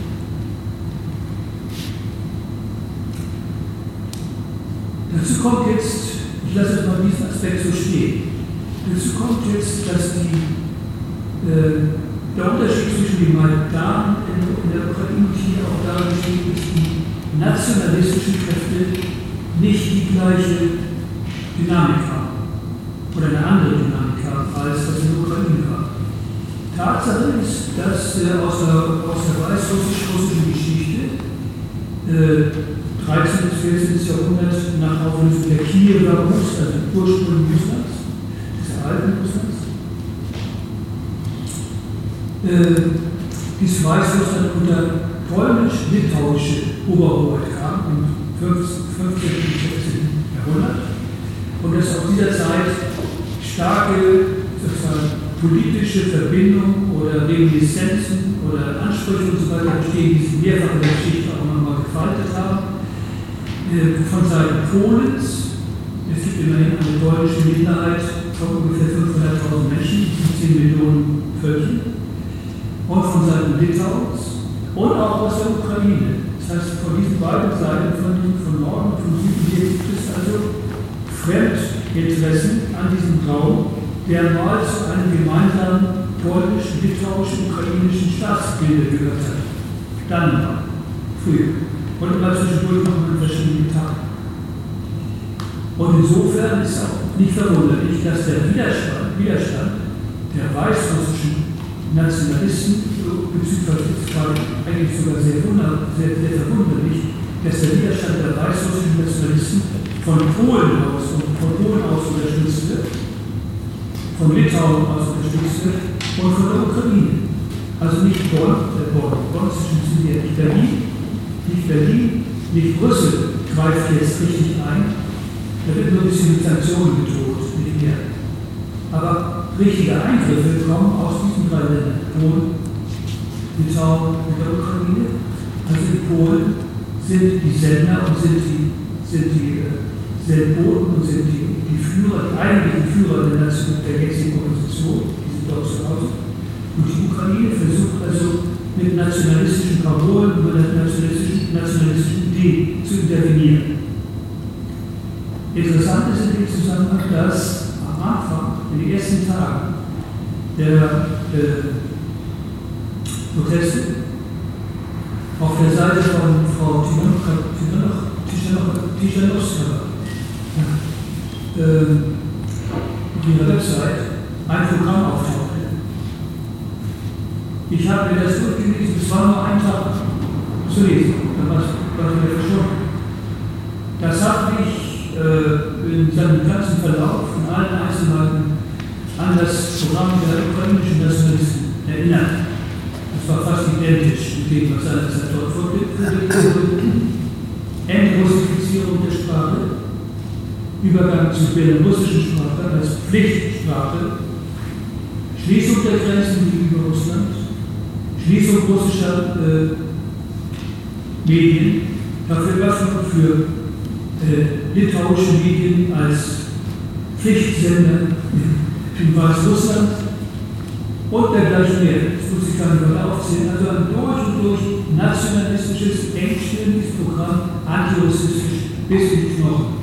Dazu kommt jetzt, ich lasse es mal diesen Aspekt so stehen, dazu kommt jetzt, dass die, äh, der Unterschied zwischen dem Maidan in der Ukraine hier auch darin besteht, dass die nationalistischen Kräfte nicht die gleiche Dynamik haben oder eine andere Dynamik haben, als was in der Ukraine war. Tatsache ist, dass äh, aus der, aus der weißrussisch-russischen Geschichte äh, dreizehnten bis vierzehnten Jahrhundert nach Auflösung der Kiewer Rus, also Ursprung Russlands, des alten Russlands, äh, dieses Weißrussland unter polnisch-litauische Oberhoheit kam im fünfzehnten und sechzehnten Jahrhundert und dass auf dieser Zeit starke sozusagen politische Verbindungen oder Reminiszenzen oder Ansprüche und so weiter bestehen, die sich mehrfach in der Geschichte auch nochmal gefaltet haben. Von Seiten Polens, es gibt immerhin eine deutsche Minderheit von ungefähr fünfhunderttausend Menschen, zehn Millionen Völkchen, und von Seiten Litauens und auch aus der Ukraine. Das heißt, von diesen beiden Seiten, von, von Norden und von Süden, hier gibt es also Fremdinteressen an diesem Raum, der mal zu einem gemeinsamen polnisch-litauischen, ukrainischen Staatsbilde gehört hat. Dann mal, früher. Und immer zwischendurch noch in verschiedenen Tagen. Und insofern ist auch nicht verwunderlich, dass der Widerstand, Widerstand der weißrussischen Nationalisten, beziehungsweise eigentlich sogar sehr, wunder, sehr, sehr verwunderlich, dass der Widerstand der weißrussischen Nationalisten von Polen aus und von Polen aus unterstützt wird, von Litauen aus unterstützt wird und von der Ukraine. Also nicht Bonn, der Bonn, Bonn ist nicht Berlin, nicht Berlin, nicht Brüssel greift jetzt richtig ein. Da wird nur ein bisschen mit Sanktionen gedroht, nicht mehr. Aber richtige Eingriffe kommen aus diesen drei Ländern. Polen, Litauen und der Ukraine. Also die Polen sind die Sender und sind die, sind die äh, Sendboten und sind die, die Führer, die eigentlichen Führer der, Nation, der jetzigen Organisation, die sind dort zu Hause. Und die Ukraine versucht also mit nationalistischen Parolen über der nationalistischen, nationalistischen Idee zu intervenieren. Interessant ist in dem Zusammenhang, dass am Anfang, in den ersten Tagen der äh, Proteste, auf der Seite von Frau Tischanowskaja äh, auf ihrer Website ein Programm auftauchte. Ich habe mir das durchgelesen, es war nur ein Tag zu lesen, dann war es wieder verschwunden. Das hat mich äh, in seinem ganzen Verlauf, in allen Einzelheiten, an das Programm der ukrainischen Nationalisten erinnert. Das war fast identisch mit dem, was seinerzeit dort vorgelegt wurde. Entrussifizierung der Sprache, Übergang zur belarussischen Sprache als Pflichtsprache, Schließung der Grenzen gegenüber Russland, Schließung russischer äh, Medien, dafür Öffnung für äh, litauische Medien als Pflichtsender in Weißrussland und dergleichen mehr. Das muss ich gar nicht weiter aufzählen. Also ein durch und durch nationalistisches, engstirniges Programm, antirussistisch bis in die Knochen.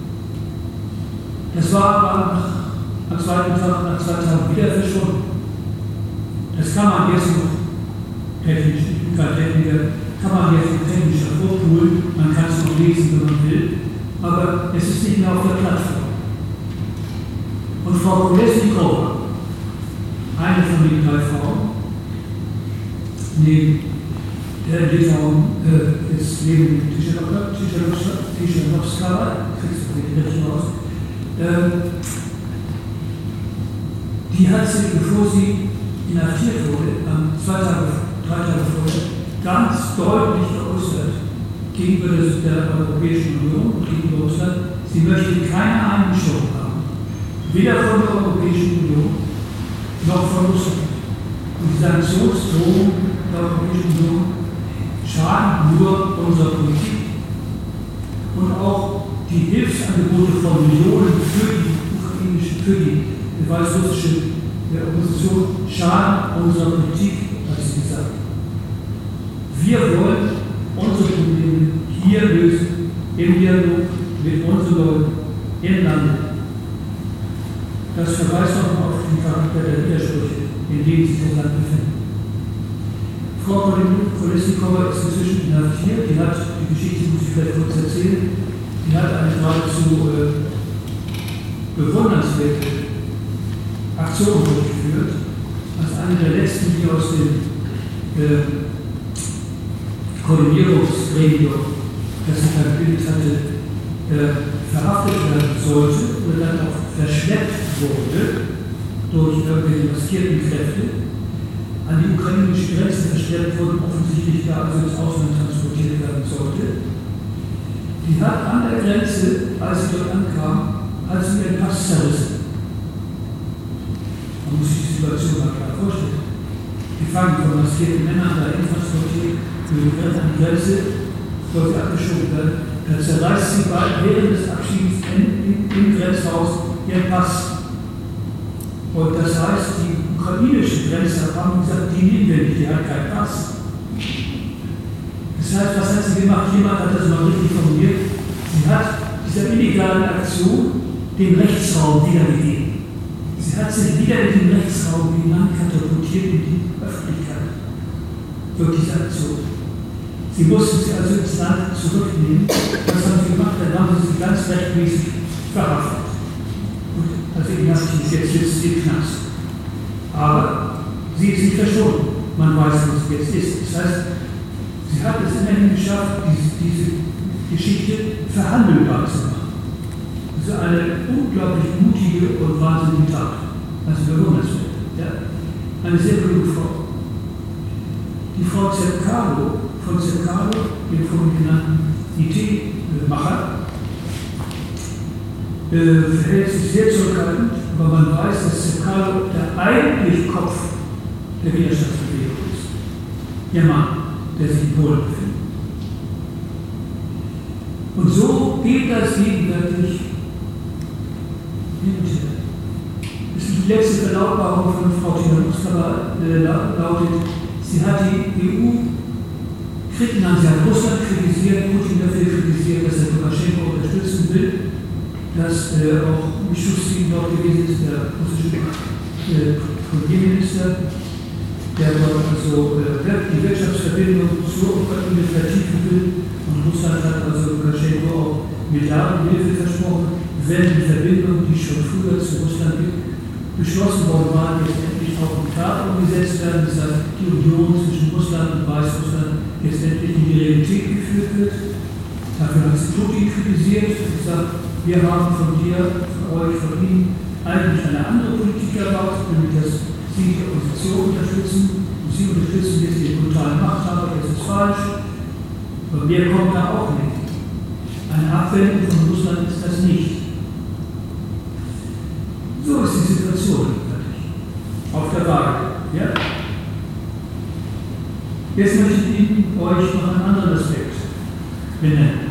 Das war aber am zweiten Tag, nach zwei Tagen wieder verschwunden. Das kann man jetzt noch technisch, ich bin kein Techniker, kann man jetzt noch technisch hervorholen, man kann es noch lesen, wenn man will, aber es ist nicht mehr auf der Plattform. Und Frau Kolesnikova, eine von den drei Frauen, neben der Litauen äh, ist neben Tischanowskaja, kriegst du nicht richtig raus, äh, die hat sich, bevor sie inhaftiert wurde, am zwei Tage, drei Tage vorher, ganz deutlich geäußert gegenüber der Europäischen Union und gegenüber Russland, sie möchte keine Einmischung haben, weder von der Europäischen Union noch von Russland. Und die Sanktionsdrohungen der Europäischen Union schaden nur unserer Politik. Und auch die Hilfsangebote von Millionen für die ukrainische, für die weißrussische Opposition schaden unserer Politik, hat sie gesagt. Wir wollen unsere Probleme hier lösen, im Dialog mit unseren Leuten im Lande. Das verweist auch auf den Charakter der Widersprüche, in denen sich das Land befindet. Frau Kolesnikova ist inzwischen inhaftiert, die hat, die Geschichte muss ich vielleicht kurz erzählen, die hat eine geradezu äh, bewundernswerte Aktion durchgeführt, als eine der letzten, die aus dem äh, Koordinierungsgremium, das sich da gebildet hatte, äh, verhaftet werden sollte oder dann auch verschleppt wurde durch irgendwelche maskierten Kräfte, an die ukrainische Grenze verschleppt wurden, offensichtlich da also ins Ausland transportiert werden sollte. Die hat an der Grenze, als sie dort ankam, hat sie ihren Pass zerrissen. Man muss sich die Situation mal klar vorstellen. Die fangen von maskierten Männern dahin transportiert, an die Grenze, soll sie abgeschoben werden. Dann zerreißt sie bald während des Abschieds im, im Grenzhaus ihren Pass. Und das heißt, die ukrainische Grenze haben gesagt, die nehmen wir nicht, die hat keinen Pass. Das heißt, was hat sie gemacht? Jemand hat das mal richtig formuliert. Sie hat dieser illegalen Aktion den Rechtsraum wiedergegeben. Sie hat sich wieder in den Rechtsraum hinein katapultiert in die Öffentlichkeit durch diese Aktion. Sie mussten sie also ins Land zurücknehmen. Was haben sie gemacht? Dann haben sie sie ganz rechtmäßig verhaftet. Und also inhaftiert, jetzt sitzt sie im Knast. Aber sie ist nicht verschwunden. Man weiß, was es jetzt ist. Das heißt, sie hat es immerhin geschafft, diese, diese Geschichte verhandelbar zu machen. Das ist eine unglaublich mutige und wahnsinnige Tat. Also bewundernswert. Ja? Eine sehr kluge Frau. Die Frau Zerkalo, von Zerkalo, dem vorhin genannten I T-Macher, äh, verhält sich sehr zurückhaltend, aber man weiß, dass Zerkalo der eigentliche Kopf der Widerstandsbewegung ist. Ihr Mann, der sich in Polen befindet. Und so geht das gegenwärtig hin und her. Die letzte Verlautbarung von Frau Tijanowskaja äh, lautet, sie hat die E U kritisiert, sie hat Russland kritisiert, Putin dafür kritisiert, dass er Lukaschenko unterstützen will, dass äh, auch Mischustin dort gewesen ist, der russische äh, Premierminister. der dort also äh, die Wirtschaftsverbindung zur Ukraine vertiefen will. Und Russland hat also Lukaschenko auch Milliardenhilfe versprochen, wenn die Verbindung, die schon früher zu Russland beschlossen worden war, jetzt endlich auch in Tat umgesetzt werden, das heißt, die Union zwischen Russland und Weißrussland jetzt endlich in die Realität geführt wird. Dafür hat sie Putin kritisiert und gesagt, wir haben von dir, von euch, von Ihnen eigentlich eine andere Politik erwartet, nämlich dass Sie die Opposition unterstützen und Sie unterstützen jetzt den brutalen Machthaber, das ist falsch. Aber mehr kommt da auch nicht. Eine Abwendung von Russland ist das nicht. So ist die Situation auf der Waage. Ja? Jetzt möchte ich Ihnen euch noch einen anderen Aspekt benennen.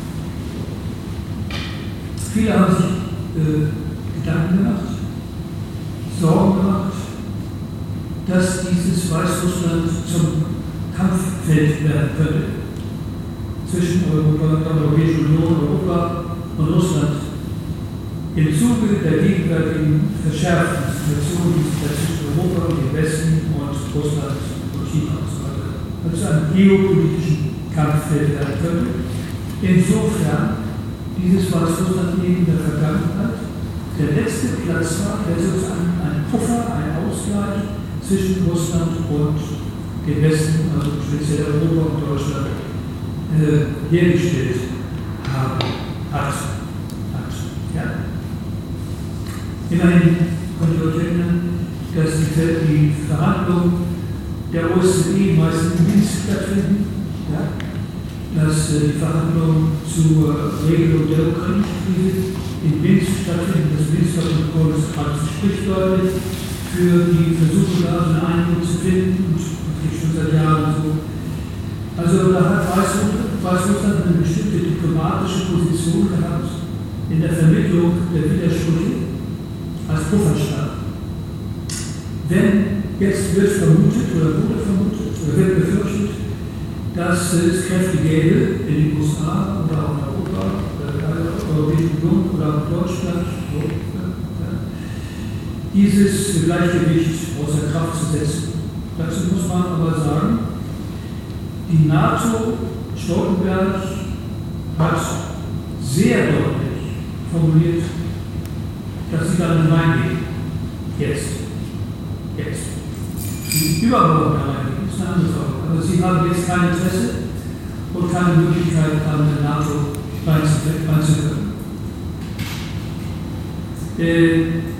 Viele haben sich äh, Gedanken gemacht, Sorgen gemacht, dass dieses Weißrussland zum Kampffeld werden könnte zwischen Europa, der Europäischen Union, Europa und Russland. Im Zuge der gegenwärtigen verschärften Situation, die sich zwischen Europa und dem Westen und Russland und China und so weiter, also einem geopolitischen Kampffeld werden könnte. Insofern dieses Weißrussland eben in der Vergangenheit der letzte Platz war, der sozusagen ein Puffer, ein Ausgleich zwischen Russland und dem Westen, also speziell Europa und Deutschland, äh, hergestellt haben, hat. hat ja. Immerhin könnt ihr euch erinnern, dass die, die Verhandlungen der O S Z E meist in Minsk stattfinden, ja? Dass äh, die Verhandlungen zur Regelung der ukrainischen Krise in Minsk stattfinden. Das Minsker Protokoll ist gerade sprichwörtlich für die Versuche, da eine Einigung zu finden, und das geht schon seit Jahren so. Also da hat Weißrussland eine bestimmte diplomatische Position gehabt in der Vermittlung der Widersprüche als Pufferstaat. Wenn jetzt wird vermutet oder wurde vermutet oder wird befürchtet, dass es Kräfte gäbe in den U S A oder auch in Europa oder in der Europäischen Union oder auch in Deutschland, dieses Gleichgewicht außer Kraft zu setzen. Dazu muss man aber sagen, die NATO, Stoltenberg, hat sehr deutlich formuliert, dass sie da nicht reingehen. Jetzt. Jetzt. Die übermorgen da reingehen, ist eine andere Frage. Aber sie haben jetzt kein Interesse und keine Möglichkeit, da in der NATO reinzukommen. Äh,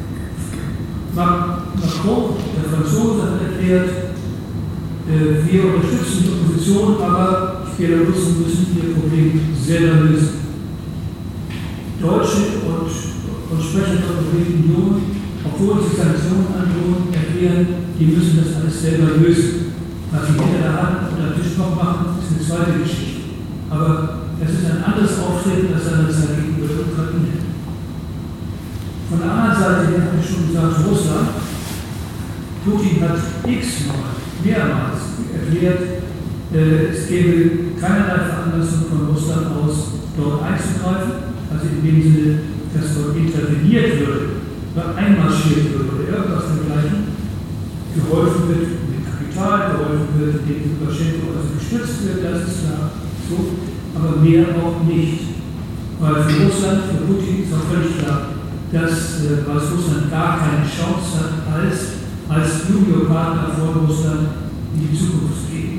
Macron, der Franzose, hat erklärt, äh, wir unterstützen die Opposition, aber die Belarussen müssen ihr Problem selber lösen. Deutsche und, und Sprecher der Europäischen Union, obwohl sie Sanktionen androhen, erklären, die müssen das alles selber lösen. Was sie hinter der Hand und am Tisch noch machen, ist eine zweite Geschichte. Aber es ist ein anderes Auftreten als seinerzeit gegenüber der Ukraine. Von der anderen Seite, den habe ich schon gesagt, Russland. Putin hat x-mal, mehrmals erklärt, äh, es gäbe keinerlei Veranlassung von Russland aus, dort einzugreifen, also in dem Sinne, dass dort interveniert würde, oder einmarschiert würde oder irgendwas dergleichen, geholfen wird mit Kapital, geholfen wird, indem Lukaschenko also gestützt wird, das ist klar, so, aber mehr auch nicht. Weil für Russland, für Putin ist auch völlig klar, dass äh, Weißrussland gar keine Chance hat, als, als Juniorpartner von Russland in die Zukunft zu gehen.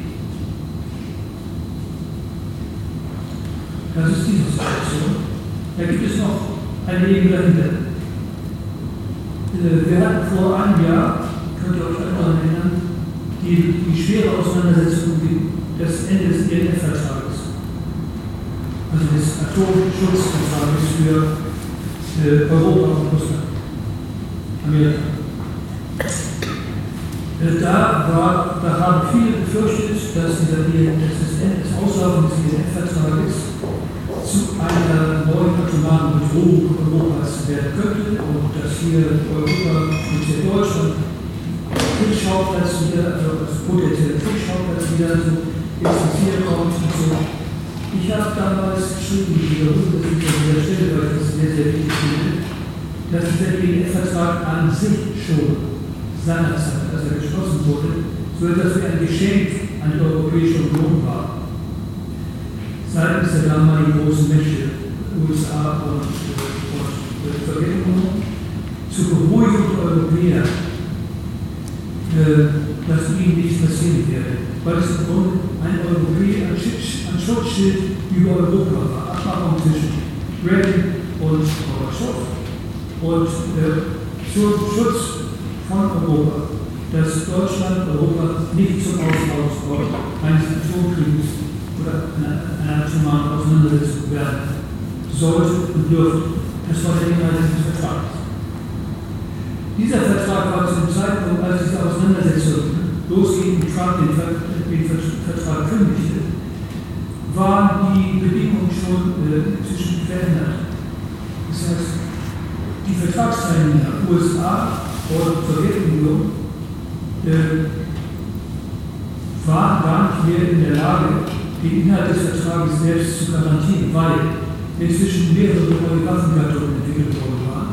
Das ist diese Situation. Da gibt es noch ein Leben dahinter. Äh, wir hatten vor einem Jahr, könnt ihr euch daran erinnern, die, die schwere Auseinandersetzung gegen das Ende des I N F-Vertrages, also des Atomschutzvertrages für Europa und Russland, Amerika. Da, war, da haben viele befürchtet, dass, dieser, dass das Ende des Auslaufens des I N F-Vertrages zu einer neuen atomaren Bedrohung Europas werden könnte und dass hier Europa, speziell Deutschland, Kriegsschauplatz wieder, also als potenzieller Kriegsschauplatz wieder so ins Visier kommt und so. Ich habe damals geschrieben, ich wiederhole das nicht an dieser Stelle, weil ich das sehr, sehr wichtig finde, dass dieser I N F-Vertrag an sich schon seinerzeit, als er geschlossen wurde, so etwas wie ein Geschenk an die Europäische Union war. Seitens der damaligen großen Mächte, U S A und, und, und Sowjetunion, zur Beruhigung der Europäer, äh, dass ihnen nichts passieren werde, weil es im Grunde ein Europäer, ein, ein Schutzschild über Europa war, Abmachung zwischen Reagan und Gorbatschow und äh, zum Schutz von Europa, dass Deutschland, Europa nicht zum Ausbau eines Atomkrieges oder einer atomaren Auseinandersetzung werden sollte und dürfte. Das war der Inhalt dieses Vertrags. Dieser Vertrag war zu dem Zeitpunkt, als diese Auseinandersetzung losging und Trump den, den Vertrag kündigte, waren die Bedingungen schon äh, inzwischen verändert. Das heißt, die Vertragsteilnehmer U S A und Sowjetunion äh, waren gar nicht mehr in der Lage, den Inhalt des Vertrages selbst zu garantieren, weil inzwischen mehrere neue Waffengattungen entwickelt worden waren.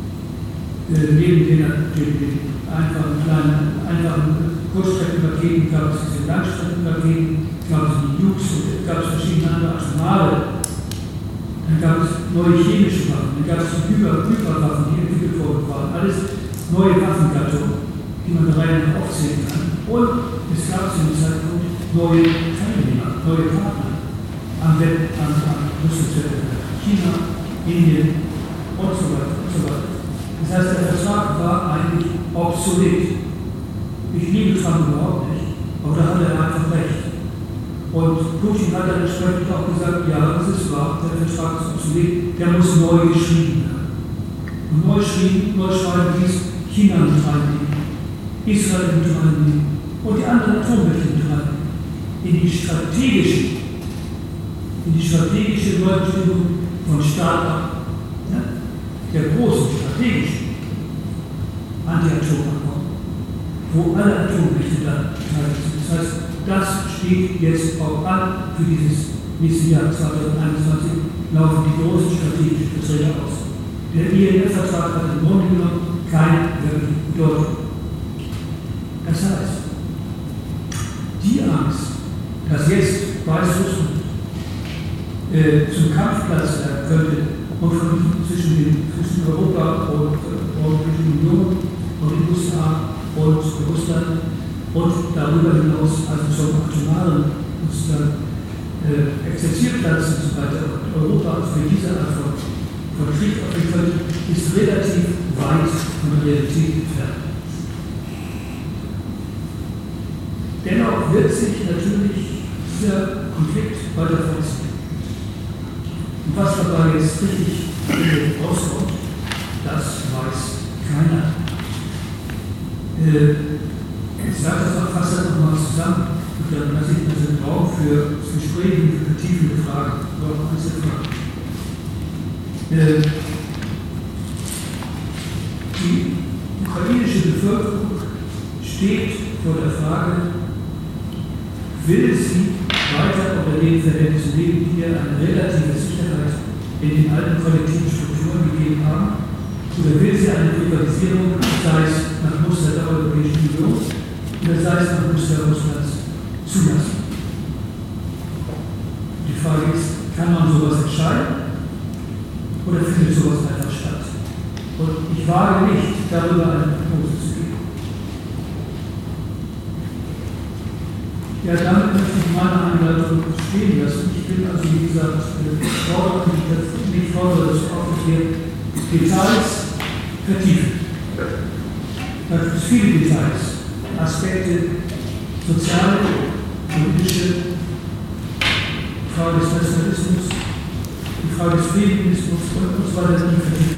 Äh, neben den, den, den einfachen kleinen, einfachen Kurzstreckenraketen gab es diese Langstreckenraketen, gab es die Nukes und gab es verschiedene andere Arsenale. Dann gab es neue chemische Waffen, dann gab es die Hyperwaffen, die entwickelt worden waren. Alles neue Waffengattungen, die man der Reihe nach aufzählen kann. Und es gab zu dem Zeitpunkt neue Teilnehmer, neue Partner am Wett, am, am Rüstungswettbewerb. China, Indien und so weiter und so weiter. Das heißt, der Vertrag war eigentlich obsolet. Ich liebe Trump überhaupt nicht, aber da hat er einfach recht. Und Putin hat dann entsprechend auch gesagt, ja, das ist wahr, der Vertrag ist obsolet, der muss neu geschrieben werden. Und neu, schrieben, neu schreiben hieß China mit reinnehmen, Israel mit reinnehmen und die anderen Atommächte mit reinnehmen. In die strategische, in die strategische Neubestimmung von Start-up, ja, der großen strategischen Anti-Atom-Abkommen, wo alle Atommächte dann beteiligt sind. Das heißt, das steht jetzt auch an für dieses nächste Jahr zwanzig einundzwanzig, laufen die großen strategischen Verträge aus. Der I N F-Vertrag hat im Grunde genommen keine wirkliche Bedeutung. Das heißt, die Angst, dass jetzt Weißrussland äh, zum Kampfplatz werden könnte und von, zwischen, den, zwischen Europa und der Europäischen Union und den U S A und Russland und darüber hinaus also zum atomaren äh, Exerzierplatz und so weiter und Europa für diese Art von, von Krieg auf jeden Fall ist relativ weit von der Realität entfernt. Dennoch wird sich natürlich dieser Konflikt weiter fortsetzen. Und was dabei jetzt richtig rauskommt, das weiß keiner. Äh, ich sage das auch fast nochmal zusammen und dann lasse ich mir den Raum für das Gespräch und für vertiefende Fragen oder auch Einzelfragen. Äh, die ukrainische Bevölkerung steht vor der Frage, will sie weiter unter den Verhältnissen leben, die ihr eine relative Sicherheit in den alten kollektiven Strukturen gegeben haben, oder will sie eine Privatisierung, sei es nach Muster der Europäischen Union, oder sei es nach Muster Russlands, zulassen? Die Frage ist, kann man sowas entscheiden, oder findet sowas einfach statt? Und ich wage nicht, darüber eine Prognose zu geben. Ja, damit möchte ich meine Einleitung stehen lassen. Ich bin also, wie gesagt, fordere nicht fordere, dass auch hier Details vertiefen. Da gibt es viele Details, Aspekte, soziale, politische, die Frage des Nationalismus, die Frage des Feminismus und so weiter, die vertiefen.